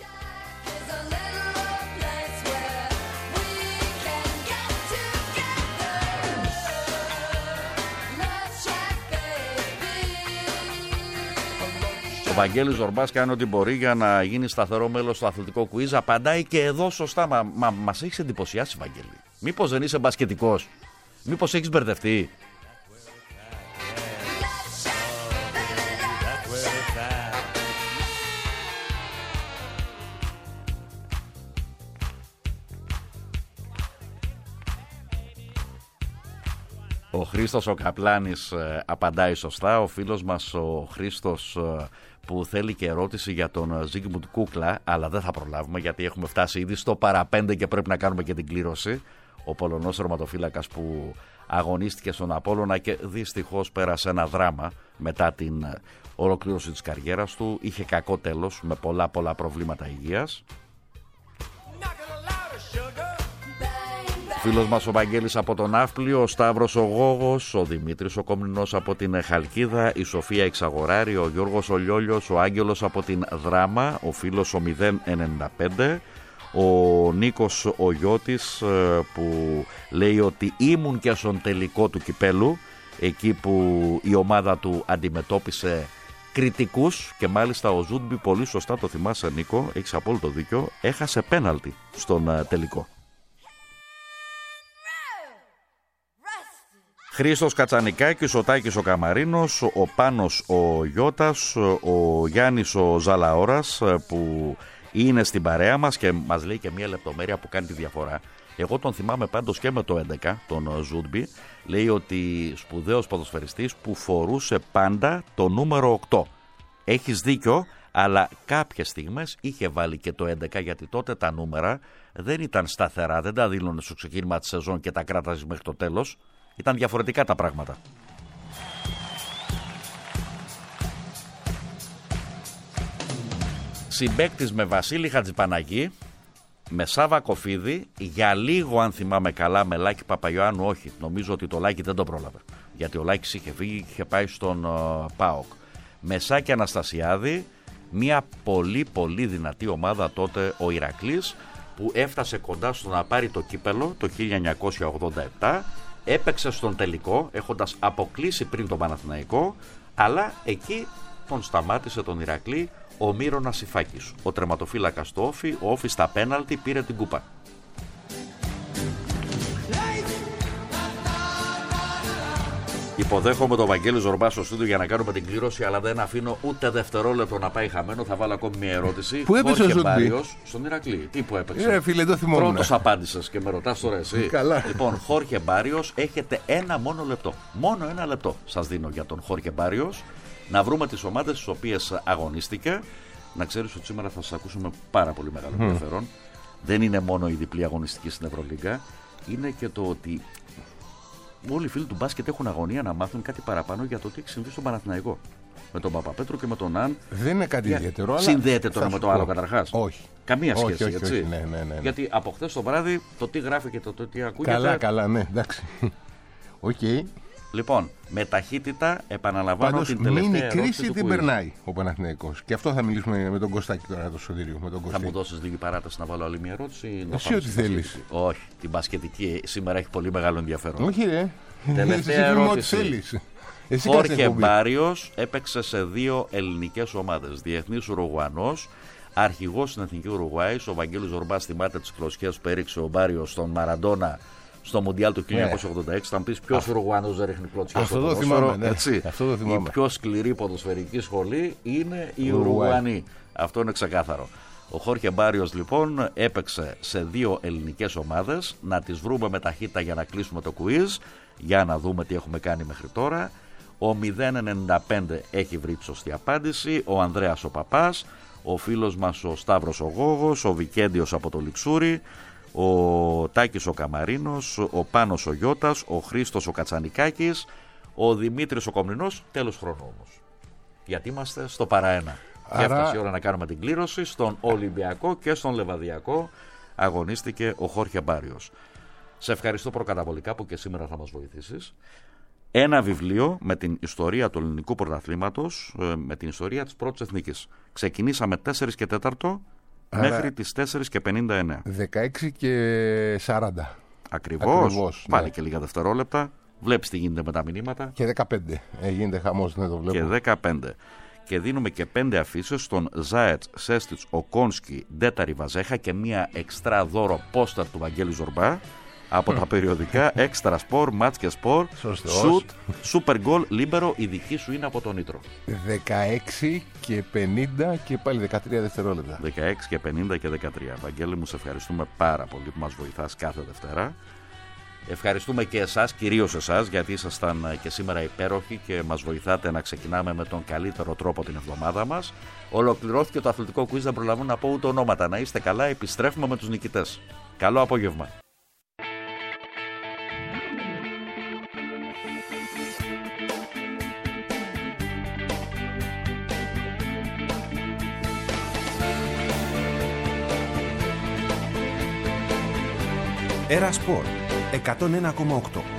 Ο Βαγγέλης Ζορμπάς κάνει ό,τι μπορεί για να γίνει σταθερό μέλος στο αθλητικό κουίζ. Απαντάει και εδώ σωστά. Μα, μα μας έχεις εντυπωσιάσει, Βαγγέλη. Μήπως δεν είσαι μπασκετικός? Μήπως έχεις μπερδευτεί? Ο Χρήστος ο Καπλάνης ε, απαντάει σωστά. Ο φίλος μας ο Χρήστος ε, που θέλει και ερώτηση για τον Ζίγκμουντ Κούκλα, αλλά δεν θα προλάβουμε γιατί έχουμε φτάσει ήδη στο παραπέντε και πρέπει να κάνουμε και την κλήρωση. Ο Πολωνός τερματοφύλακας που αγωνίστηκε στον Απόλλωνα και δυστυχώς πέρασε ένα δράμα μετά την ολοκλήρωση της καριέρας του. Είχε κακό τέλος με πολλά πολλά προβλήματα υγείας. Φίλος μας ο Βαγγέλης από τον Ναύπλιο, ο Σταύρος ο Γόγος, ο Δημήτρης ο Κομνηνός από την Χαλκίδα, η Σοφία Εξαγοράρη, ο Γιώργος ο Λιόλιος, ο Άγγελος από την Δράμα, ο φίλος ο μηδέν ενενήντα πέντε, ο Νίκος ο Γιώτης που λέει ότι ήμουν και στον τελικό του κυπέλου, εκεί που η ομάδα του αντιμετώπισε κριτικούς και μάλιστα ο Ζούντμπι, πολύ σωστά το θυμάσαι Νίκο, έχεις απόλυτο δίκιο, έχασε πέναλτι στον τελικό. Χρήστος Κατσανικάκης, ο Τάκης ο Καμαρίνος, ο Πάνος ο Γιώτας, ο Γιάννης ο Ζαλαόρας που είναι στην παρέα μας και μας λέει και μια λεπτομέρεια που κάνει τη διαφορά. Εγώ τον θυμάμαι πάντως και με το έντεκα, τον Ζούντμπι, λέει ότι σπουδαίος ποδοσφαιριστής που φορούσε πάντα το νούμερο οκτώ. Έχεις δίκιο, αλλά κάποιες στιγμές είχε βάλει και το έντεκα, γιατί τότε τα νούμερα δεν ήταν σταθερά, δεν τα δήλωνε στο ξεκίνημα της σεζόν και τα κράταζε μέχρι το τέλος. Ήταν διαφορετικά τα πράγματα. Συμπαίκτης με Βασίλη Χατζηπαναγή, με Σάβα Κοφίδη, για λίγο αν θυμάμαι καλά με Λάκη Παπαϊωάννου, όχι, νομίζω ότι το Λάκη δεν το πρόλαβε, γιατί ο Λάκης είχε φύγει και είχε πάει στον uh, ΠΑΟΚ. Με Σάκη Αναστασιάδη, μια πολύ πολύ δυνατή ομάδα τότε ο Ηρακλής, που έφτασε κοντά στο να πάρει το κύπελο το χίλια εννιακόσια ογδόντα επτά, έπαιξε στον τελικό έχοντας αποκλείσει πριν τον Παναθηναϊκό, αλλά εκεί τον σταμάτησε τον Ηρακλή ο Μύρονας Ιφάκης, ο τερματοφύλακας του Όφη. Ο Όφη στα πέναλτι πήρε την κούπα. Υποδέχομαι τον Βαγγέλη Ζορμπά στο στούντιο για να κάνουμε την κλήρωση, αλλά δεν αφήνω ούτε δευτερόλεπτο να πάει χαμένο. Θα βάλω ακόμη μια ερώτηση. Πού έπαιξε ο Ζούντμπι? Στον Ηρακλή. Τι που έπαιξε? Ε, φίλε, το θυμόμουν. Πρώτος απάντησες και με ρωτάς τώρα εσύ. Καλά. Λοιπόν, Χόρχε Μπάριος, έχετε ένα μόνο λεπτό. Μόνο ένα λεπτό σας δίνω για τον Χόρχε Μπάριος. Να βρούμε τις ομάδες στις οποίες αγωνίστηκε. Να ξέρεις ότι σήμερα θα σας ακούσουμε πάρα πολύ μεγάλο mm. ενδιαφέρον. Δεν είναι μόνο η διπλή αγωνιστική στην Ευρωλίγκα. Είναι και το ότι όλοι οι φίλοι του μπάσκετ έχουν αγωνία να μάθουν κάτι παραπάνω για το τι έχει συμβεί στον Παναθηναϊκό. Με τον Παπαπέτρου και με τον Αν. Δεν είναι κάτι ιδιαίτερο. Αλλά συνδέεται τώρα με το άλλο καταρχάς? Όχι. Καμία όχι, σχέση, όχι, έτσι. όχι, ναι, ναι, ναι, ναι. Γιατί από χθες το βράδυ το τι γράφει και το, το τι ακούγεται. Καλά, καλά, ναι, εντάξει. Οκ. Okay. Λοιπόν, με ταχύτητα επαναλαμβάνω. Πάντως, την τελευταία μείνει κρίση ερώτηση την που περνάει ο Παναθηναϊκός. Και αυτό θα μιλήσουμε με τον Κωστάκη τώρα, το Σωτήριο. Με τον θα μου δώσεις λίγη παράταση να βάλω άλλη μια ερώτηση? Εσύ ό,τι θέλεις. Όχι, την μπασκετική σήμερα έχει πολύ μεγάλο ενδιαφέρον. Όχι, ρε. Τελευταία ερώτηση. Χόρχε Μπάριος έπαιξε σε δύο ελληνικές ομάδες. Διεθνής Ουρουγουανός, αρχηγός στην Εθνική Ουρουγουάης. Ο Βαγγέλης Ζορμπάς θυμάται τις κλωσιές που έριξε ο Μπάριος στον Μαραντόνα στο Μουντιάλ του χίλια εννιακόσια ογδόντα έξι. Θα μου πεις ποιος Ουρουγουανός δεν ρίχνει κλωτσιές? Αυτό το θυμάμαι, ναι. Αυτό το θυμάμαι. Η πιο σκληρή ποδοσφαιρική σχολή είναι η Ουρουγουανή. Αυτό είναι ξεκάθαρο. Ο Χόρχε Μπάριος λοιπόν έπαιξε σε δύο ελληνικές ομάδες. Να τις βρούμε με ταχύτητα για να κλείσουμε το quiz, για να δούμε τι έχουμε κάνει μέχρι τώρα. Ο μηδέν ενενήντα πέντε έχει βρει τη σωστή απάντηση. Ο Ανδρέας ο Παπάς, ο φίλος μας ο Σταύρος ο Γόγος, ο Βικέντιος από το Λιξούρι, ο Τάκης ο Καμαρίνος, ο Πάνος ο Γιώτας, ο Χρήστος ο Κατσανικάκης, ο Δημήτρης ο Κομνηνός. Τέλος χρόνου όμως, γιατί είμαστε στο παραένα. Άρα... Και έφτασε η ώρα να κάνουμε την κλήρωση. Στον Ολυμπιακό και στον Λεβαδιακό αγωνίστηκε ο Χόρχε Μπάριος. Σε ευχαριστώ προκαταβολικά που και σήμερα θα μας βοηθήσεις. Ένα βιβλίο με την ιστορία του ελληνικού πρωταθλήματος, με την ιστορία της πρώτης εθνικής. Ξεκινήσαμε τέσσερα και τέταρτο Άρα... μέχρι τις τέσσερα και πενήντα εννέα. δεκαέξι και σαράντα. Ακριβώς. Ακριβώς Πάλι ναι. και λίγα δευτερόλεπτα. Βλέπεις τι γίνεται με τα μηνύματα. Και δεκαπέντε. Ε, γίνεται χαμός, ναι, το βλέπω. Και δεκαπέντε. Και δίνουμε και πέντε αφήσεις στον Ζάετς, Σέστιτς, Οκόνσκι, Ντέταρη Βαζέχα και μία εξτρά δώρο πόστερ του Βαγγέλη Ζορμπά από τα περιοδικά Extra Sport, Match και Sport, Shoot, Super Goal, Libero. Η δική σου είναι από τον Νίτρο. δεκαέξι και πενήντα και πάλι δεκατρία δευτερόλεπτα. δεκαέξι και πενήντα και δεκατρία. Βαγγέλη μου, σε ευχαριστούμε πάρα πολύ που μας βοηθάς κάθε Δευτέρα. Ευχαριστούμε και εσάς, κυρίως εσάς, γιατί ήσασταν και σήμερα υπέροχοι και μας βοηθάτε να ξεκινάμε με τον καλύτερο τρόπο την εβδομάδα μας. Ολοκληρώθηκε το αθλητικό quiz, δεν προλαβαίνω να πω ούτε ονόματα. Να είστε καλά, επιστρέφουμε με τους νικητές. Καλό απόγευμα. Era Sport. εκατόν ένα κόμμα οκτώ.